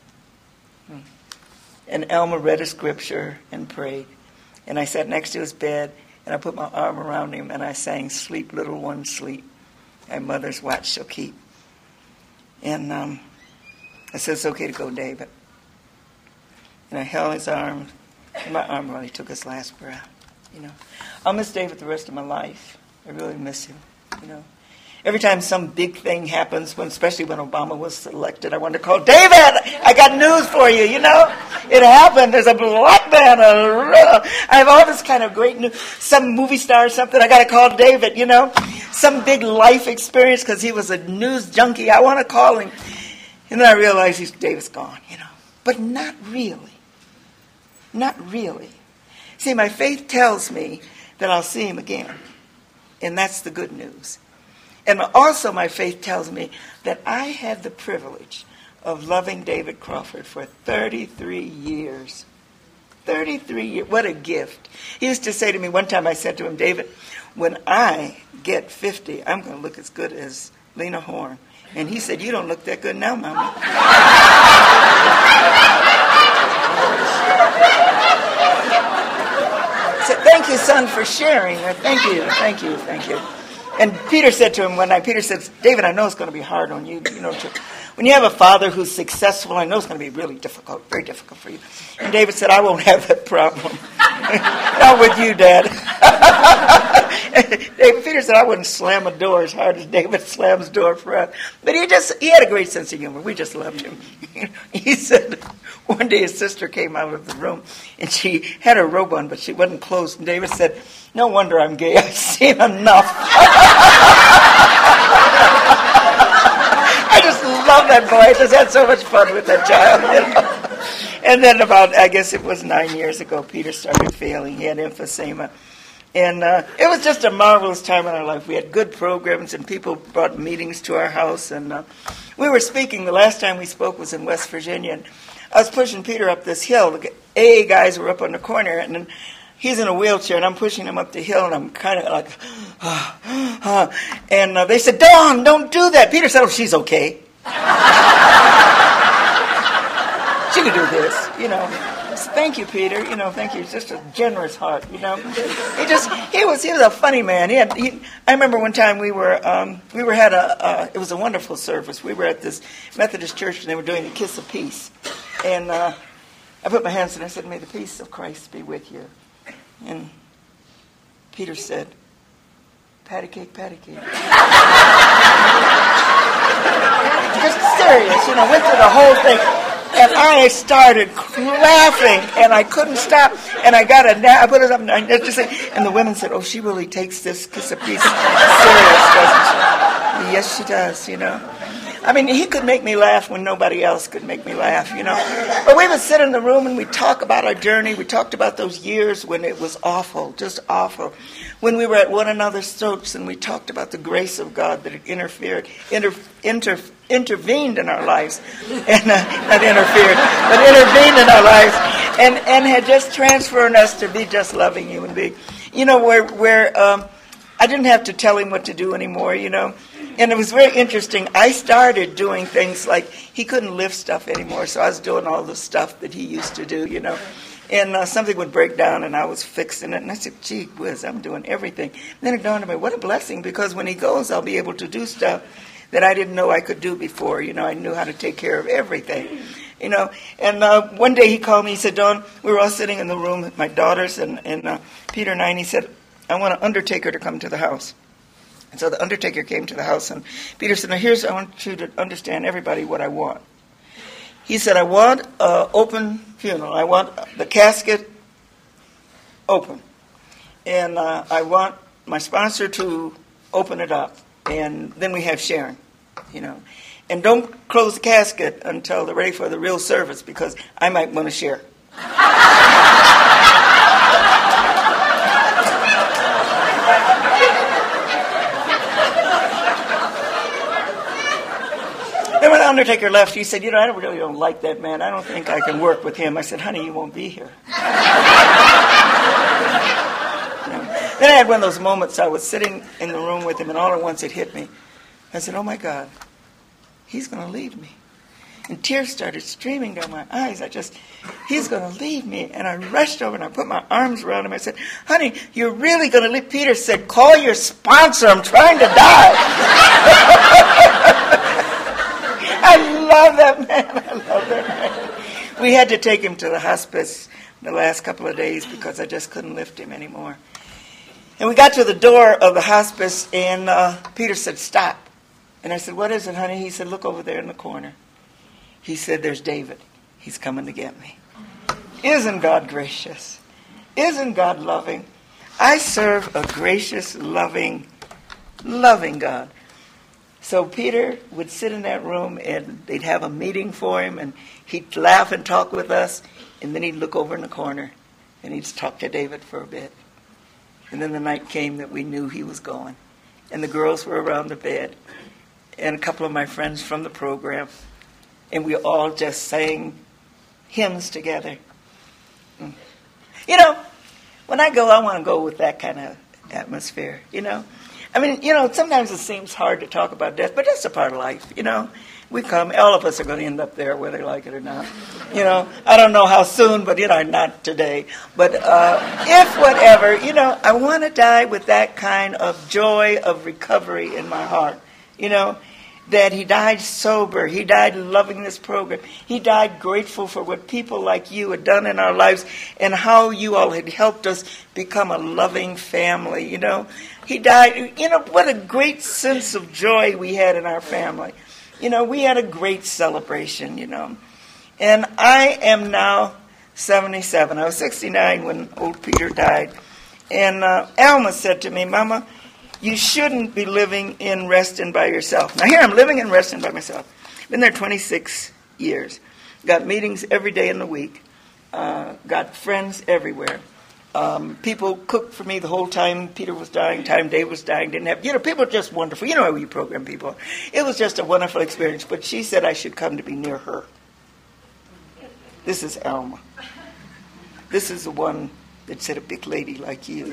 And Alma read a scripture and prayed. And I sat next to his bed, and I put my arm around him, and I sang, Sleep, little one, sleep. Thy mother's watch shall keep. And I said, it's okay to go, David. And I held his arm, and my arm really took his last breath. I'll miss David the rest of my life. I really miss him, Every time some big thing happens, especially when Obama was elected, I wanted to call, David, I got news for you, It happened. There's a black man. I have all this kind of great news. Some movie star or something, I got to call David, Some big life experience because he was a news junkie. I want to call him. And then I realized David's gone, But not really. Not really. See, my faith tells me that I'll see him again. And that's the good news. And also my faith tells me that I had the privilege of loving David Crawford for 33 years. 33 years. What a gift. He used to say to me, one time I said to him, David, when I get 50, I'm going to look as good as Lena Horne. And he said, you don't look that good now, Mama. So, thank you, son, for sharing. Thank you. And Peter said to him one night, Peter said, David, I know it's going to be hard on you. When you have a father who's successful, I know it's going to be really difficult, very difficult for you. And David said, I won't have that problem. Not with you, Dad. Peter said, I wouldn't slam a door as hard as David slams door for us. But he had a great sense of humor. We just loved him. He said, one day his sister came out of the room, and she had her robe on, but she wasn't closed. And David said, no wonder I'm gay. I've seen enough. I just love that boy. I just had so much fun with that child. And then about, I guess it was 9 years ago, Peter started failing. He had emphysema. And it was just a marvelous time in our life. We had good programs, and people brought meetings to our house. And we were speaking. The last time we spoke was in West Virginia. And I was pushing Peter up this hill. The AA guys were up on the corner, and then he's in a wheelchair, and I'm pushing him up the hill, and I'm kind of like, and they said, Dawn, don't do that. Peter said, oh, she's okay. She can do this, Thank you, Peter. Thank you. It's just a generous heart, He was a funny man. I remember one time it was a wonderful service. We were at this Methodist church, and they were doing the Kiss of Peace. And I put my hands and I said, may the peace of Christ be with you. And Peter said, patty cake, patty cake. Just serious, went through the whole thing. And I started laughing, and I couldn't stop. And I got I put it up, and and the women said, oh, she really takes this Kiss of Peace serious, doesn't she? Yes, she does, I mean, he could make me laugh when nobody else could make me laugh, you know. But we would sit in the room and we'd talk about our journey. We talked about those years when it was awful, just awful. When we were at one another's throats and we talked about the grace of God that had intervened in our lives. And not interfered, but intervened in our lives. And had just transferred us to be just loving human beings. You know, where I didn't have to tell him what to do anymore, you know. And it was very interesting. I started doing things like he couldn't lift stuff anymore, so I was doing all the stuff that he used to do, you know. And something would break down, and I was fixing it. And I said, gee whiz, I'm doing everything. And then it dawned on me, what a blessing, because when he goes, I'll be able to do stuff that I didn't know I could do before. You know, I knew how to take care of everything, you know. And one day he called me. He said, Dawn, we were all sitting in the room with my daughters and Peter and I, and he said, I want an undertaker to come to the house. And so the undertaker came to the house, and Peter said, now I want you to understand, everybody, what I want. He said, I want an open funeral. I want the casket open. And I want my sponsor to open it up. And then we have sharing, you know. And don't close the casket until they're ready for the real service, because I might want to share. And when the undertaker left, he said, you know, I really don't like that man. I don't think I can work with him. I said, honey, you won't be here. You know? Then I had one of those moments. I was sitting in the room with him, and all at once it hit me. I said, oh, my God, he's going to leave me. And tears started streaming down my eyes. He's going to leave me. And I rushed over and I put my arms around him. I said, honey, you're really going to leave? Peter said, call your sponsor. I'm trying to die. I love that man. We had to take him to the hospice the last couple of days because I just couldn't lift him anymore. And we got to the door of the hospice, and Peter said, stop. And I said, what is it, honey? He said, look over there in the corner. He said, there's David. He's coming to get me. Isn't God gracious? Isn't God loving? I serve a gracious, loving God. So Peter would sit in that room, and they'd have a meeting for him, and he'd laugh and talk with us, and then he'd look over in the corner, and he'd talk to David for a bit. And then the night came that we knew he was going. And the girls were around the bed, and a couple of my friends from the program, and we all just sang hymns together. You know, when I go, I want to go with that kind of atmosphere, you know. I mean, you know, sometimes it seems hard to talk about death, but that's a part of life, you know. We come, all of us are going to end up there, whether they like it or not. You know, I don't know how soon, but, you know, not today. But if whatever, you know, I want to die with that kind of joy of recovery in my heart, you know, that he died sober. He died loving this program. He died grateful for what people like you had done in our lives and how you all had helped us become a loving family, you know. He died, you know, what a great sense of joy we had in our family. You know, we had a great celebration, you know. And I am now 77. I was 69 when old Peter died. And Alma said to me, Mama, you shouldn't be living in Reston by yourself. Now here I'm living in Reston by myself. Been there 26 years. Got meetings every day in the week. Got friends everywhere. People cooked for me the whole time Peter was dying, time Dave was dying. Didn't have, you know, people are just wonderful. You know how you program people. It was just a wonderful experience. But she said I should come to be near her. This is Alma. This is the one that said a big lady like you.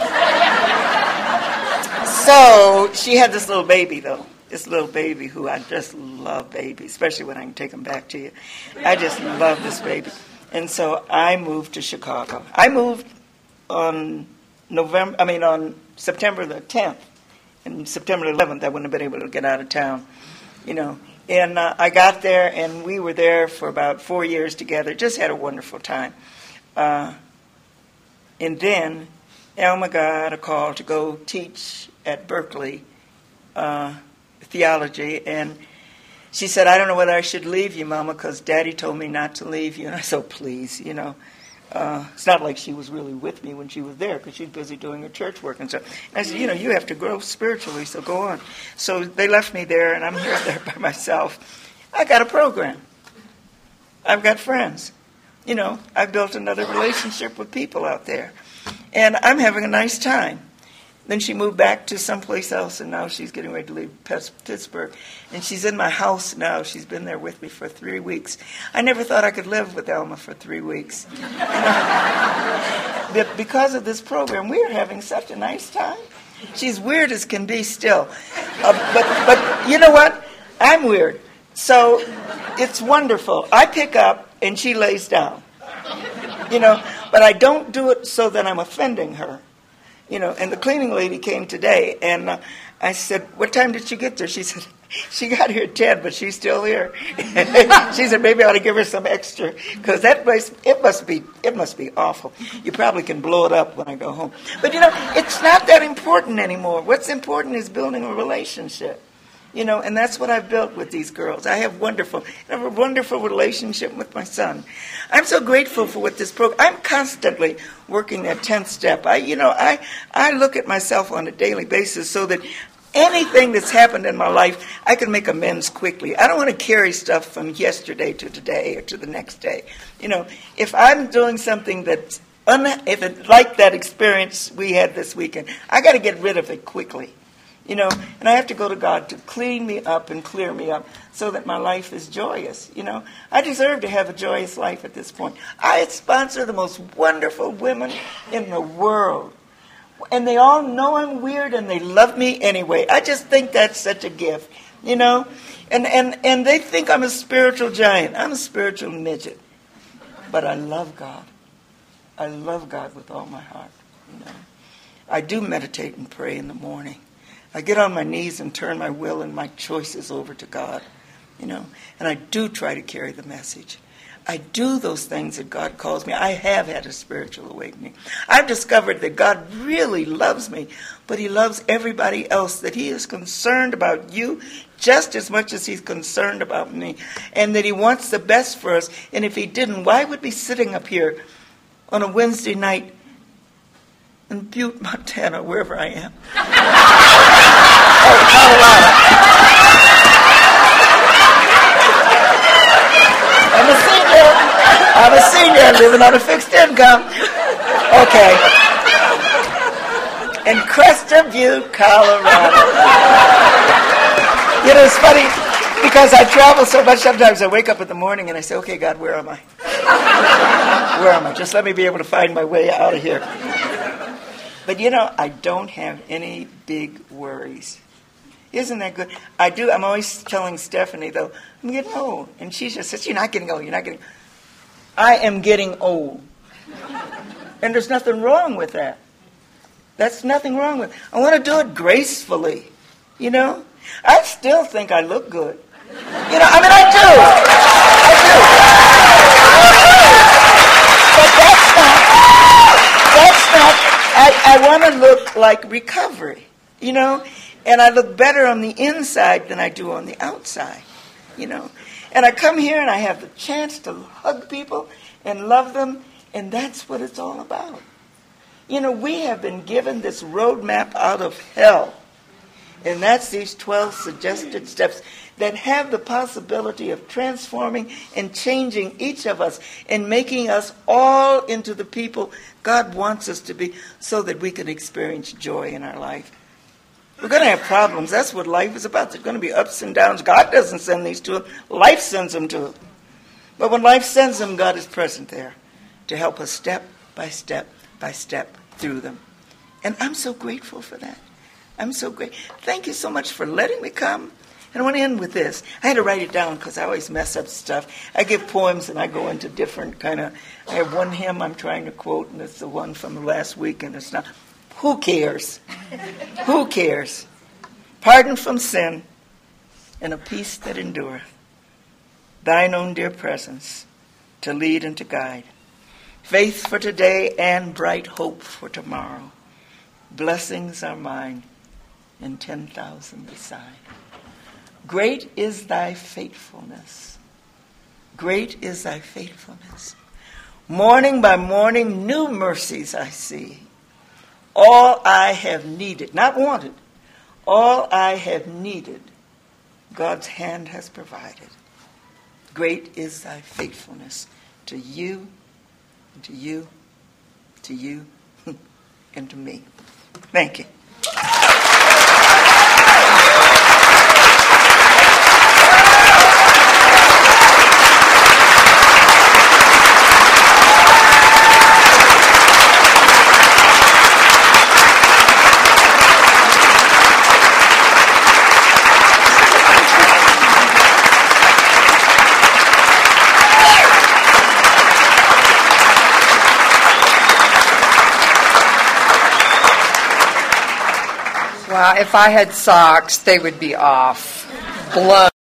So she had this little baby, though. This little baby who I just love babies, especially when I can take them back to you. I just love this baby. And so I moved to Chicago. I moved on September the 10th. And September 11th, I wouldn't have been able to get out of town, you know. And I got there, and we were there for about 4 years together. Just had a wonderful time. And then Alma got a call to go teach at Berkeley theology, and she said, I don't know whether I should leave you, Mama, because Daddy told me not to leave you. And I said, oh, please, you know. It's not like she was really with me when she was there because she's busy doing her church work and stuff. And I said, you have to grow spiritually, so go on. So they left me there, and I'm here there by myself. I got a program. I've got friends. I've built another relationship with people out there. And I'm having a nice time. Then she moved back to someplace else, and now she's getting ready to leave Pittsburgh. And she's in my house now. She's been there with me for 3 weeks. I never thought I could live with Elma for 3 weeks. But because of this program, we're having such a nice time. She's weird as can be still. But you know what? I'm weird. So it's wonderful. I pick up, and she lays down. But I don't do it so that I'm offending her. And the cleaning lady came today, and I said, what time did she get there? She said, she got here at 10, but she's still here. She said, maybe I ought to give her some extra, because that place, it must be awful. You probably can blow it up when I go home. But, it's not that important anymore. What's important is building a relationship. And that's what I've built with these girls. I have a wonderful relationship with my son. I'm so grateful for what this program. I'm constantly working that 10th step. I look at myself on a daily basis so that anything that's happened in my life, I can make amends quickly. I don't want to carry stuff from yesterday to today or to the next day. If I'm doing something that's like that experience we had this weekend, I got to get rid of it quickly. And I have to go to God to clean me up and clear me up so that my life is joyous. I deserve to have a joyous life at this point. I sponsor the most wonderful women in the world. And they all know I'm weird and they love me anyway. I just think that's such a gift, And they think I'm a spiritual giant. I'm a spiritual midget. But I love God. I love God with all my heart. I do meditate and pray in the morning. I get on my knees and turn my will and my choices over to God, and I do try to carry the message. I do those things that God calls me. I have had a spiritual awakening. I've discovered that God really loves me, but he loves everybody else, that he is concerned about you just as much as he's concerned about me, and that he wants the best for us. And if he didn't, why would we be sitting up here on a Wednesday night in Butte, Montana, wherever I am? Colorado. I'm a senior living on a fixed income. Okay. In Crested Butte, Colorado. It's funny because I travel so much. Sometimes I wake up in the morning and I say, okay, God, where am I? Where am I? Just let me be able to find my way out of here. But I don't have any big worries. Isn't that good? I do. I'm always telling Stephanie, though, I'm getting old. And she just says, you're not getting old. I am getting old. And there's nothing wrong with that. That's nothing wrong with it. I want to do it gracefully. I still think I look good. I do. But that's not. I want to look like recovery, and I look better on the inside than I do on the outside, And I come here and I have the chance to hug people and love them, and that's what it's all about. We have been given this roadmap out of hell, and that's these 12 suggested steps that have the possibility of transforming and changing each of us and making us all into the people God wants us to be so that we can experience joy in our life. We're going to have problems. That's what life is about. There's going to be ups and downs. God doesn't send these to us. Life sends them to us. But when life sends them, God is present there to help us step by step by step through them. And I'm so grateful for that. I'm so grateful. Thank you so much for letting me come. And I want to end with this. I had to write it down because I always mess up stuff. I give poems and I go into different I have one hymn I'm trying to quote, and it's the one from the last week, and it's not. Who cares? Who cares? Pardon from sin and a peace that endureth. Thine own dear presence to lead and to guide. Faith for today and bright hope for tomorrow. Blessings are mine and 10,000 beside. Great is thy faithfulness. Great is thy faithfulness. Morning by morning, new mercies I see. All I have needed, not wanted, all I have needed, God's hand has provided. Great is thy faithfulness to you, to you, to you, and to me. Thank you. Wow, if I had socks, they would be off. Blood.